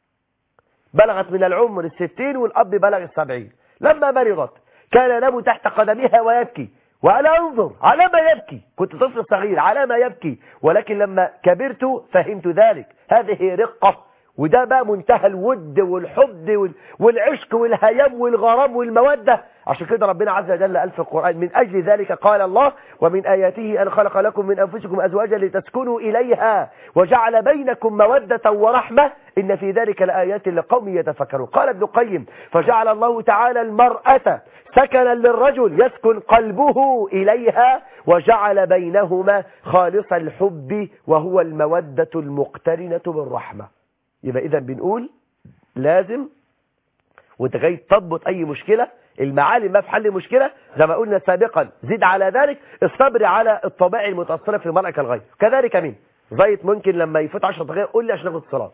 بلغت من العمر 60 والاب بلغ 70. لما مرضت كان ينام تحت قدمها ويبكي، وأنا أنظر على ما يبكي، كنت طفل صغير على ما يبكي، ولكن لما كبرت فهمت ذلك. هذه رقة، وده بقى منتهى الود والحب والعشق والهيام والغرام والمودة. عشان كده ربنا عز وجل قال في القرآن من أجل ذلك قال الله ومن آياته أن خلق لكم من أنفسكم أزواجا لتسكنوا إليها وجعل بينكم مودة ورحمة إن في ذلك لآيات لقوم يتفكرون. قال ابن القيم فجعل الله تعالى المرأة سكنا للرجل يسكن قلبه إليها وجعل بينهما خالص الحب وهو المودة المقترنة بالرحمة. يبقى إذا بنقول لازم وانت جاي تضبط أي مشكلة المعالم ما في حل مشكلة زي ما قلنا سابقا، زيد على ذلك الصبر على الطبائع المتأثرة في المرأة كالغير. كذلك مين زيت ممكن لما يفوت 10 دقائق قول لي عشان ناخد الصلاة.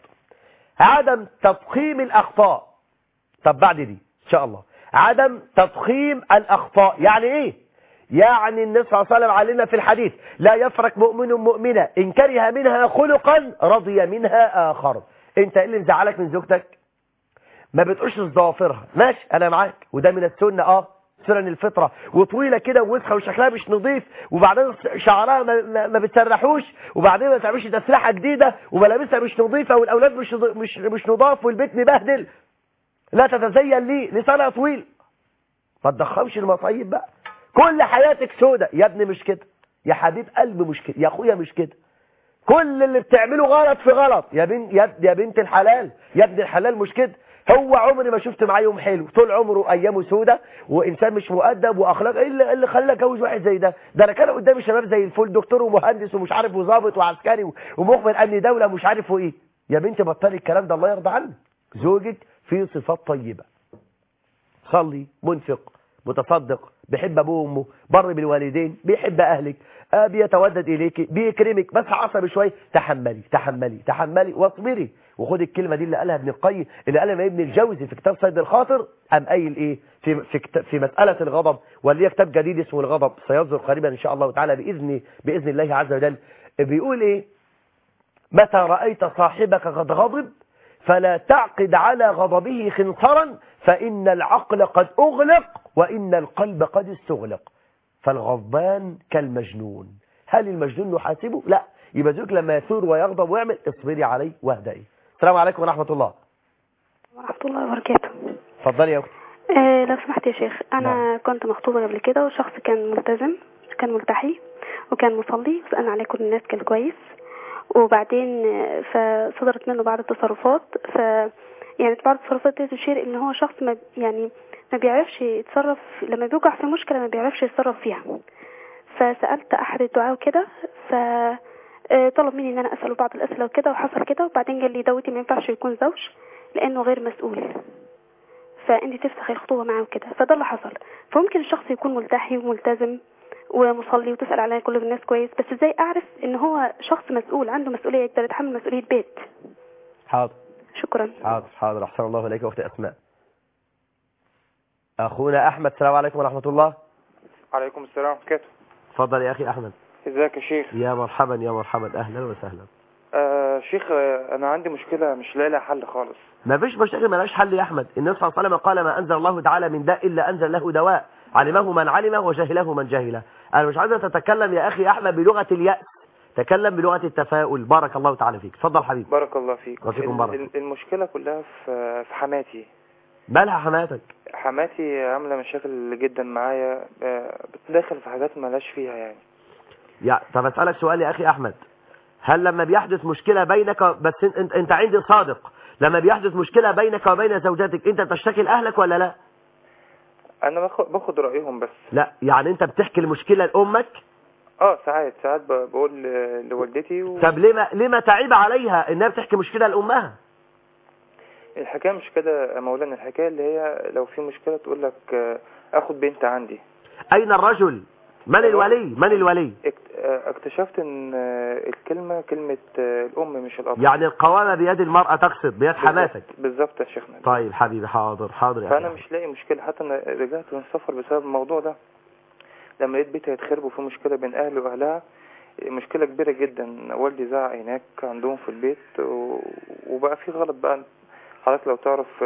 عدم تضخيم الأخطاء. طب بعد دي إن شاء الله عدم تضخيم الأخطاء يعني إيه؟ يعني النبي صلى الله عليه وسلم علمنا في الحديث لا يفرق مؤمن مؤمنة إن كره منها خلقا رضي منها آخر. انت ايه اللي مزعلك من زوجتك؟ ما بتقولش ضوافرها ماشي انا معاك وده من السنه سنن الفطره، وطويله كده ووسخه وشكلها مش نظيف، وبعدين شعرها ما بتسرحوش، وبعدين ما تعملش تسريحه جديده، وملابسها مش نظيفه، والاولاد مش نضاف، والبيت مبهدل. لا تتزين لي لسانها طويل. ما تضخمش المصايب بقى. كل حياتك سودة يا ابني مش كده، يا حبيب قلبي مش كده، يا اخويا مش كده. كل اللي بتعمله غلط في غلط يا بنت الحلال يا ابن الحلال مش كده. هو عمري ما شفت معاه يوم حلو، طول عمره ايامه سودة وانسان مش مؤدب واخلاق. ايه اللي خلى اتجوز واحد زي ده؟ ده انا كان قدامي شباب زي الفل، دكتور ومهندس ومش عارف وظابط وعسكري ومخبر امن دوله ومش عارف وايه. يا بنتي بطلي الكلام ده الله يرضى عنك. زوجك فيه صفات طيبه، صلي، منفق، متصدق، بيحب ابوه وامه، بر بالوالدين، بيحب اهلك، بيتودد اليك، بيكرمك، بس عصبي شويه. تحملي تحملي تحملي واصبري. وخد الكلمه دي اللي قالها ابن القيم، اللي قالها ابن الجوزي في كتاب صيد الخاطر، قام قايل ايه في مساله الغضب، وليه كتاب جديد اسمه الغضب سيصدر قريبا ان شاء الله تعالى باذن الله عز وجل. بيقول ايه؟ متى رايت صاحبك قد غضب فلا تعقد على غضبه خنصرا فإن العقل قد أغلق وإن القلب قد استغلق. فالغضبان كالمجنون. هل المجنون نحاسبه؟ لا. يبقى زوجك لما يثور ويغضب ويعمل اصبري عليه واهدئي. السلام عليكم ورحمة الله.
ورحمة الله وبركاته.
اتفضلي يا أختي.
لو سمحت يا شيخ، انا كنت مخطوبة قبل كده، وشخص كان ملتزم، كان ملتحي وكان مصلي، وسألنا عليه كل الناس، كان كويس. وبعدين فصدرت منه بعض التصرفات، يعني بعض التصرفات دي تشير ان هو شخص ما بيعرفش يتصرف لما بيوقع في مشكلة، ما بيعرفش يتصرف فيها. فسألت احد الدعاء وكده، فطلب مني ان انا اسأله بعض الاسئلة وكده، وحصل كده. وبعدين قال لي دوتي ما ينفعش يكون زوج لانه غير مسؤول، فانت تفسخي الخطوبة معاه وكده. فده اللي حصل. فممكن الشخص يكون ملتحي وملتزم ومصلي وتسأل عليه كل الناس كويس، بس ازاي اعرف ان هو شخص مسؤول عنده مسؤولية يقدر يتحمل مسؤولية بيت؟
حاضر.
شكرا.
حاضر. احسن الله اليك اختي اسماء. اخونا احمد، السلام عليكم ورحمة الله.
عليكم السلام ورحمة الله.
اتفضل يا اخي احمد.
ازيك يا شيخ؟
يا مرحبا يا مرحبا، اهلا وسهلا.
شيخ، انا عندي مشكلة مش لاقي لها حل خالص.
ما فيش مشاكل مالهاش حل يا احمد. النبي صلى الله عليه وسلم قال ما انزل الله تعالى من داء الا انزل له دواء، علمه من علمه وجهله من جهله. انا مش عايز تتكلم يا اخي احمد بلغة اليأس، تكلم بلغة التفاؤل. بارك الله تعالى فيك. اتفضل حبيبي.
بارك الله فيك.
وفيكم بارك.
المشكلة كلها في حماتي.
مالها حماتك؟
حماتي عاملة مشاكل جدا معايا، بتدخل في حاجات مالهاش فيها يعني.
طب اسألك سؤال يا اخي احمد، هل لما بيحدث مشكلة بينك، بس انت عندي صادق، لما بيحدث مشكلة بينك وبين زوجتك انت تشتكي لأهلك ولا لا؟
انا باخد رأيهم بس.
لا يعني انت بتحكي المشكلة لأمك؟
ساعات بقول لوالدتي
طب لما تعيب عليها انها بتحكي مشكلة لأمها؟
الحكاية مش كده يا مولانا، الحكاية اللي هي لو في مشكلة تقول لك اخد بنت عندي.
اين الرجل؟ من الولي؟
اكتشفت ان الكلمة كلمة الام مش الاب.
يعني القوامة بيد المرأة، تقصد بيد حماتك.
بالظبط يا شيخنا.
طيب حبيبي، حاضر يا
فانا مش لاقي مشكلة، حتى انا رجعت من السفر بسبب الموضوع ده، لما لقيت بيتها يتخرب وفي مشكلة بين اهلي واهلها، مشكلة كبيرة جدا. والدي زعق هناك عندهم في البيت، وبقى في غلط بقى. حضرتك لو تعرف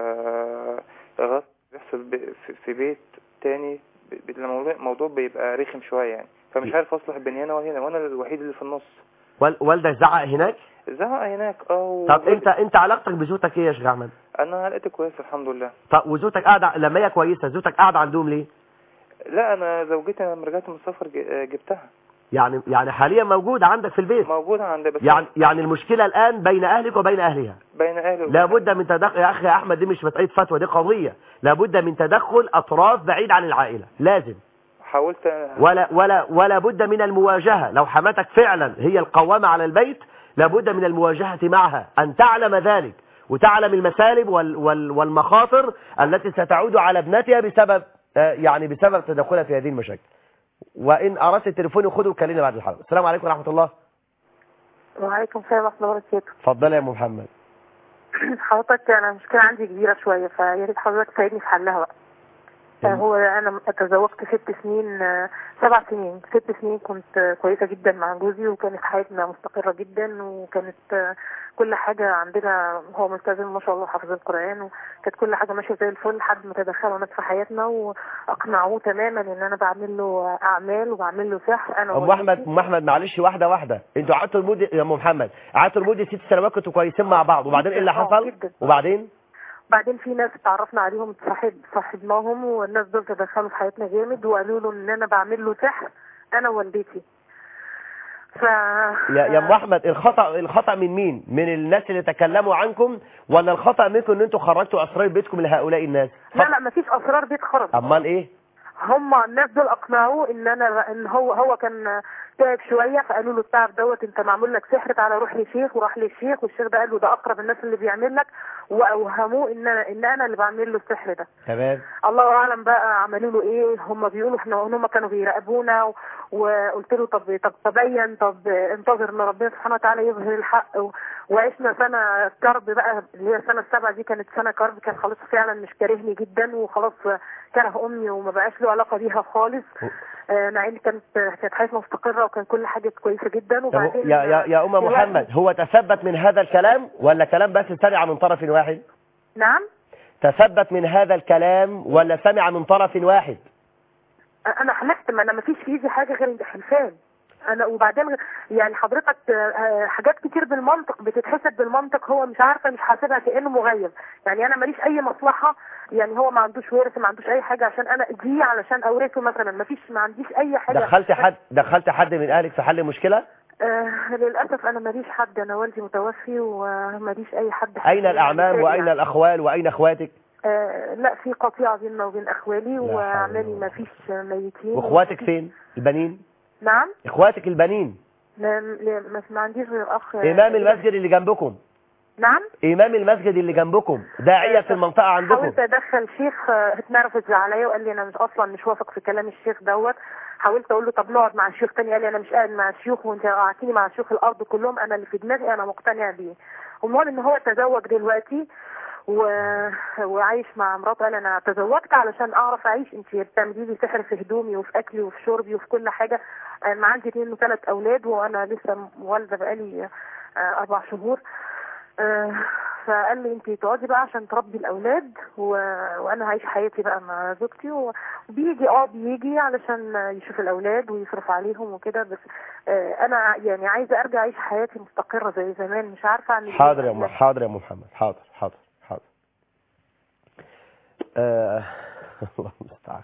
غلط بيحصل في بيت تاني، الموضوع بيبقى رخم شوية يعني، فمش عارف اصلح بين هنا وهنا، وانا الوحيد اللي في النص.
والدك زعق هناك؟
زعق هناك.
طب انت علاقتك بزوجتك ايه يا شيخ احمد؟
انا علاقتي كويسه الحمد لله.
طب وزوجتك قاعده لما هي كويسه، زوجتك قاعده عندهم ليه؟
لا، انا زوجتي لما رجعت من السفر جبتها.
يعني حاليا موجوده عندك في البيت؟
موجوده عندي، بس
يعني المشكله الان بين اهلك وبين اهلها؟
بين اهلي
لابد من تدخل يا اخي احمد، دي مش مساله فتوى، دي قضيه. لابد من تدخل اطراف بعيد عن العائله، لازم.
حاولت.
ولا بد من المواجهه. لو حماتك فعلا هي القوامه على البيت، لابد من المواجهه معها، ان تعلم ذلك وتعلم المسالب والمخاطر التي ستعود على ابنتها بسبب تدخلها في هذه المشاكل. وإن أردت التليفون خذوا وكلمنا بعد الحلقة. السلام عليكم ورحمة الله.
وعليكم السلام ورحمة الله وبركاته.
اتفضل يا أم محمد.
حضرتك أنا مشكلة عندي كبيرة شوية، فيا ريت حضرتك تساعدني في حلها بقى. هو أنا تزوجت 7 سنين. 6 سنين كنت كويسة جدا مع جوزي، وكانت حياتنا مستقرة جدا، وكانت كل حاجة عندنا، هو ملتزم ما شاء الله، حافظ القرآن، وكانت كل حاجة ماشية زي الفل لحد ما تدخلوا ناس في حياتنا وأقنعوه تماما إن أنا بعمل له أعمال وبعمل له سحر. أنا
أم أحمد معلش، واحدة. أنتوا قعدتوا المدة يا أم محمد، قعدتوا المدة 6 سنوات كنتوا كويسين مع بعض، وبعدين إيه اللي حصل؟
بعدين في ناس اتعرفنا عليهم، صاحبناهم، والناس دول تدخلوا في حياتنا جامد، وقالوا له ان انا بعمل له سحر انا ووالدتي.
يا ام احمد، الخطأ من مين؟ من الناس اللي تكلموا عنكم، ولا الخطأ منكم ان انتوا خرجتوا اسرار بيتكم لهؤلاء الناس؟
لا مفيش اسرار بيت خرج.
امال ايه؟
هم الناس دول اقنعوه ان هو كان تعب شويه، فقالوا له التعب دوت انت معمول لك سحر، تعالى روح لشيخ. وراح للشيخ، والشيخ ده قال له ده اقرب الناس اللي بيعمل لك، واوهموه ان انا اللي بعمل له السحر ده.
تمام.
الله اعلم بقى عملوا له ايه. هم بيقولوا هم كانوا بيراقبونا، وقلت له طب تبين، طب انتظر ان ربنا سبحانه وتعالى يظهر الحق. وعشنا سنه كرب بقى، اللي هي السنه السابعه دي كانت سنه كرب. كان خلاص فعلا مش كارهني جدا، وخلاص كره امي وما بقاش له علاقه بيها خالص، مع ان كانت حياتنا مستقره وكان كل حاجه كويسه جدا. وبعدين
يا ام محمد، هو تثبت من هذا الكلام ولا كلام بس سمع من طرف واحد؟
نعم،
تثبت من هذا الكلام ولا سمع من طرف واحد؟
انا حلفت، ما انا ما فيش في ايدي حاجه غير الحلفان. انا وبعدين يعني حضرتك حاجات كتير بالمنطق بتتحسب بالمنطق، هو مش عارفه، مش حاسبها كانه مغيب. يعني انا ماليش اي مصلحه، يعني هو ما عندوش ورث، ما عندوش اي حاجه عشان انا دي علشان اورثه مثلا، ما عنديش اي حاجه.
دخلت حد من اهلك في حل مشكله؟
للاسف انا ماليش حد، انا والدي متوفي وماليش اي حد.
اين الاعمام واين الاخوال واين اخواتك؟
لا، في قطيعه بيننا وبين اخوالي، واعمامي ما فيش ميتين.
واخواتك فين البنين؟
نعم،
اخواتك البنين؟
ما عنديش غير اخ.
امام المسجد اللي جنبكم؟
نعم،
امام المسجد اللي جنبكم، داعيه في المنطقه عندكم.
حاولت ادخل شيخ، اتنرفز عليا وقال لي انا مش واثق في كلام الشيخ دوت. حاولت اقول له طب نقعد مع الشيخ تاني، قال لي انا مش قاعد مع الشيوخ، وانت قعدتني مع شيوخ الارض كلهم، انا اللي في دماغي انا مقتنع بيه. المهم ان هو تزوج دلوقتي وعايش مع مراته. قال انا تزوجت علشان اعرف اعيش، انت بتعملي لي سحر في هدومي وفي اكلي وفي شربي وفي كل حاجه. انا عندي 2 و3 اولاد وانا لسه والده بقالي 4 شهور. فقال لي انت تقعدي بقى عشان تربي الاولاد وانا هعيش حياتي بقى مع زوجتي، وبيجي بيجي علشان يشوف الاولاد ويصرف عليهم وكده. بس انا يعني عايزه ارجع اعيش حياتي مستقره زي زمان، مش عارفه اعمل ايه.
حاضر يا محمد، حاضر. الله المستعان.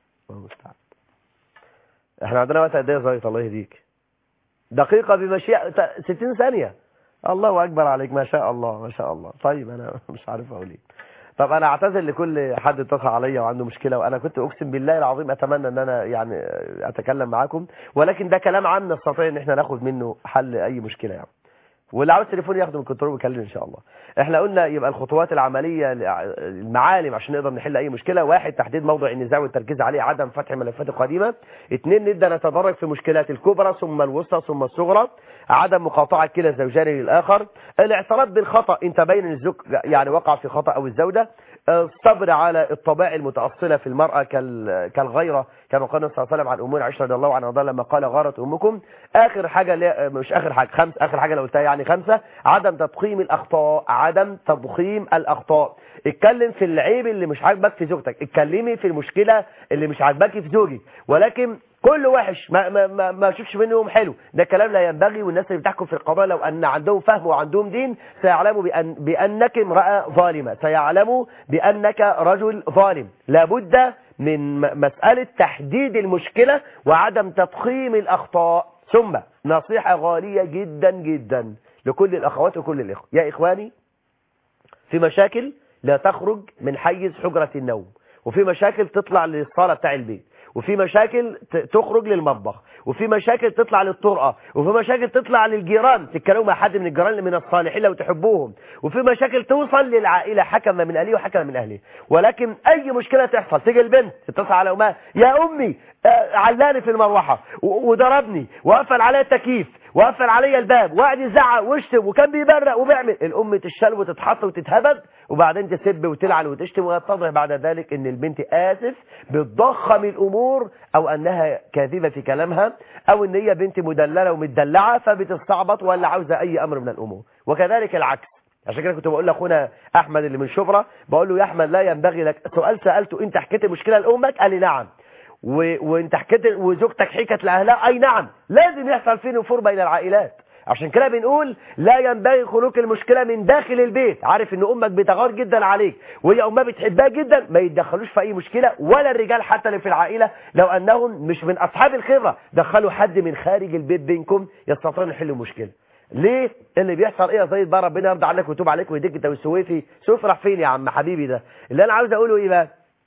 احنا عندنا وقت قد ايه يا زايد؟ الله يهديك. دقيقه بمشيئه 60 ثانيه. الله اكبر عليك، ما شاء الله. طيب انا مش عارف اقول ايه. طب انا اعتذر لكل حد اتصل عليا وعنده مشكله، وانا كنت اقسم بالله العظيم اتمنى ان انا يعني اتكلم معاكم، ولكن ده كلام عام نستطيع ان احنا ناخد منه حل اي مشكله يعني. واللي عاوز تليفون ياخده من الكنترول ويكلم ان شاء الله. احنا قلنا يبقى الخطوات العمليه، المعالم عشان نقدر نحل اي مشكله: 1 تحديد موضع النزاع والتركيز عليه، عدم فتح ملفات القديمه. 2 نبدا نتدرج في مشكلات الكبرى ثم الوسطى ثم الصغرى. عدم مقاطعه كلا الزوجين للاخر. الاعتراف بالخطا ان تبين الزوج يعني وقع في خطا او الزوجه. الصبر على الطبائع المتأصلة في المرأة كالغيرة، كما قال النبي صلى الله عليه وسلم عن أمنا عائشة رضي الله عنها لما قال غارت أمكم. آخر حاجة آخر حاجة لو قلتها يعني 5: عدم تضخيم الأخطاء. اتكلم في العيب اللي مش عاجبك في زوجتك، اتكلمي في المشكلة اللي مش عاجبك في زوجك، ولكن كل وحش ما شوفش منهم حلو. ده كلام لا ينبغي. والناس اللي بتحكم في القضاء لو ان عندهم فهم وعندهم دين سيعلموا بانك امرأة ظالمة، سيعلموا بانك رجل ظالم. لابد من مسألة تحديد المشكلة وعدم تضخيم الأخطاء. ثم نصيحة غالية جدا جدا لكل الأخوات وكل الإخوة: يا إخواني، في مشاكل لا تخرج من حيز حجرة النوم، وفي مشاكل تطلع للصالة بتاع البيت، وفي مشاكل تخرج للمطبخ، وفي مشاكل تطلع للطرقة، وفي مشاكل تطلع للجيران، تتكلموا مع حد من الجيران من الصالحين لو تحبوهم، وفي مشاكل توصل للعائلة، حكم من أهلي وحكم من أهلي. ولكن أي مشكلة تحصل تيجي البنت تتصل على أمها: يا أمي علاني في المروحة وضربني وقفل عليا التكييف وقفل عليا الباب وقعد يزعق ويشتم وكان بيبرق وبيعمل. الأم تشل وتتحط وتتهبد، وبعدين تسب وتلعن وتشتم، ويتضح بعد ذلك ان البنت بتضخم الامور، او انها كاذبه في كلامها، او ان هي بنت مدلله ومدلعه فبتستعبط ولا عاوزه اي امر من الامور. وكذلك العكس. عشان كده كنت بقول لاخونا احمد اللي من شبرا، بقول له: يا احمد، لا ينبغي لك. سؤال سالته: انت حكيت المشكله لامك؟ قال لي نعم. وانت حكيت وزوجتك حكت لاهلها؟ اي نعم. لازم يحصل فيه نفور بين العائلات. عشان كده بنقول لا ينبغي خلوق المشكلة من داخل البيت. عارف ان امك بتغار جدا عليك وهي امها بتحبها جدا، ما يتدخلوش في اي مشكلة، ولا الرجال حتى اللي في العائلة لو انهم مش من اصحاب الخبرة دخلوا حد من خارج البيت بينكم يستطيعون يحلوا المشكلة. ليه؟ اللي بيحصل ايه يا زيد بقى؟ ربنا يرضى عنك ويتوب عليك ويديك انت والسويفي. سويف راح فين يا عم حبيبي؟ ده اللي انا عاوز اقوله ايه بقى؟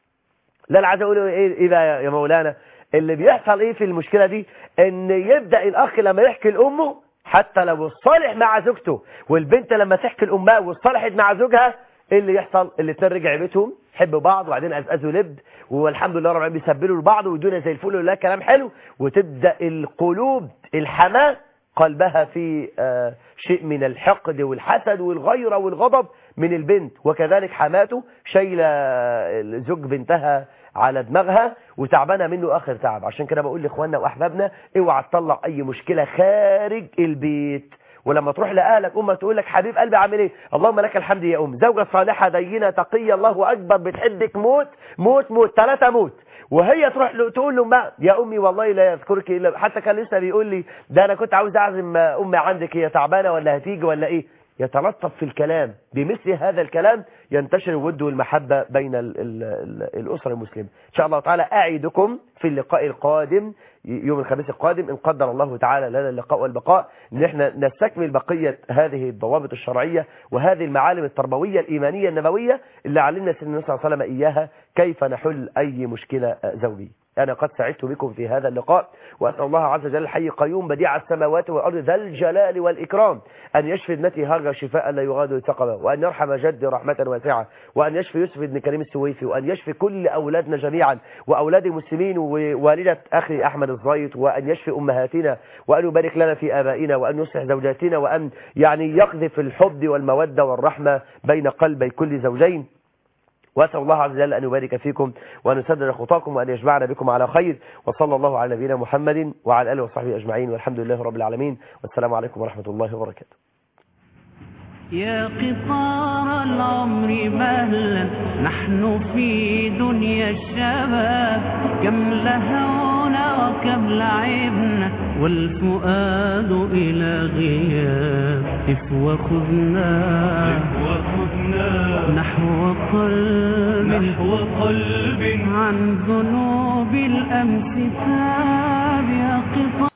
ايه بقى يا مولانا؟ اللي بيحصل ايه في المشكلة دي؟ ان يبدأ الاخ لما يحكي لامه، حتى لو الصالح مع زوجته، والبنت لما تحكي لامها والصالحت مع زوجها، ايه اللي يحصل؟ الاتنين رجعوا بيتهم حبوا بعض، وبعدين ازازوا لبد، والحمد لله رب العالمين بيسبلوا لبعض والدنيا زي الفل ولا كلام حلو، وتبدا القلوب الحماه قلبها في شيء من الحقد والحسد والغيره والغضب من البنت. وكذلك حماته شايله زوج بنتها على دماغها وتعبانه منه اخر تعب. عشان كده بقول لاخواننا واحبابنا: اوعى تطلع اي مشكله خارج البيت. ولما تروح لاهلك امك تقول لك: حبيب قلبي عامل ايه؟ اللهم لك الحمد يا ام، زوجه صالحه دينه تقيه الله اكبر بتحبك موت موت موت 3 موت، وهي تروح تقول له ما يا امي والله لا يذكرك الا، حتى كان لسه بيقول لي ده انا كنت عاوز اعزم امي عندك، هي تعبانه ولا هتيجي ولا ايه. يتلطف في الكلام، بمثل هذا الكلام ينتشر الود والمحبة بين الأسرة المسلمة. إن شاء الله تعالى أعيدكم في اللقاء القادم يوم الخميس القادم إن قدر الله تعالى لنا اللقاء والبقاء، إن احنا نستكمل بقية هذه الضوابط الشرعية وهذه المعالم التربوية الإيمانية النبوية اللي علمنا سيدنا النبي صلى الله عليه وسلم إياها، كيف نحل أي مشكلة زوجية. أنا قد سعدت بكم في هذا اللقاء، وأسأل الله عز وجل الحي القيوم بديع السماوات والأرض ذا الجلال والإكرام أن يشفي ابنتي هاجر شفاء لا يغادر سقما، وأن يرحم جدي رحمة واسعة، وأن يشفي يوسف بن كريم السويفي، وأن يشفي كل أولادنا جميعا وأولاد المسلمين ووالدة أخي أحمد الزايد، وأن يشفي أمهاتنا، وأن يبارك لنا في آبائنا، وأن يصلح زوجاتنا، وأن يعني يقذف الحب والمودة والرحمة بين قلبي كل زوجين. وأسأل الله عز وجل أن يبارك فيكم وأن يسدد خطاكم وأن يجمعنا بكم على خير، وصلى الله على نبينا محمد وعلى آله وصحبه أجمعين، والحمد لله رب العالمين، والسلام عليكم ورحمة الله وبركاته.
يا قطار العمر مهلا نحن في دنيا الشباب، كم لهونا وكم لعبنا والفؤاد إلى غياب، إف وخذنا نحو قلب عن ذنوب الأمس تاب. يا قطار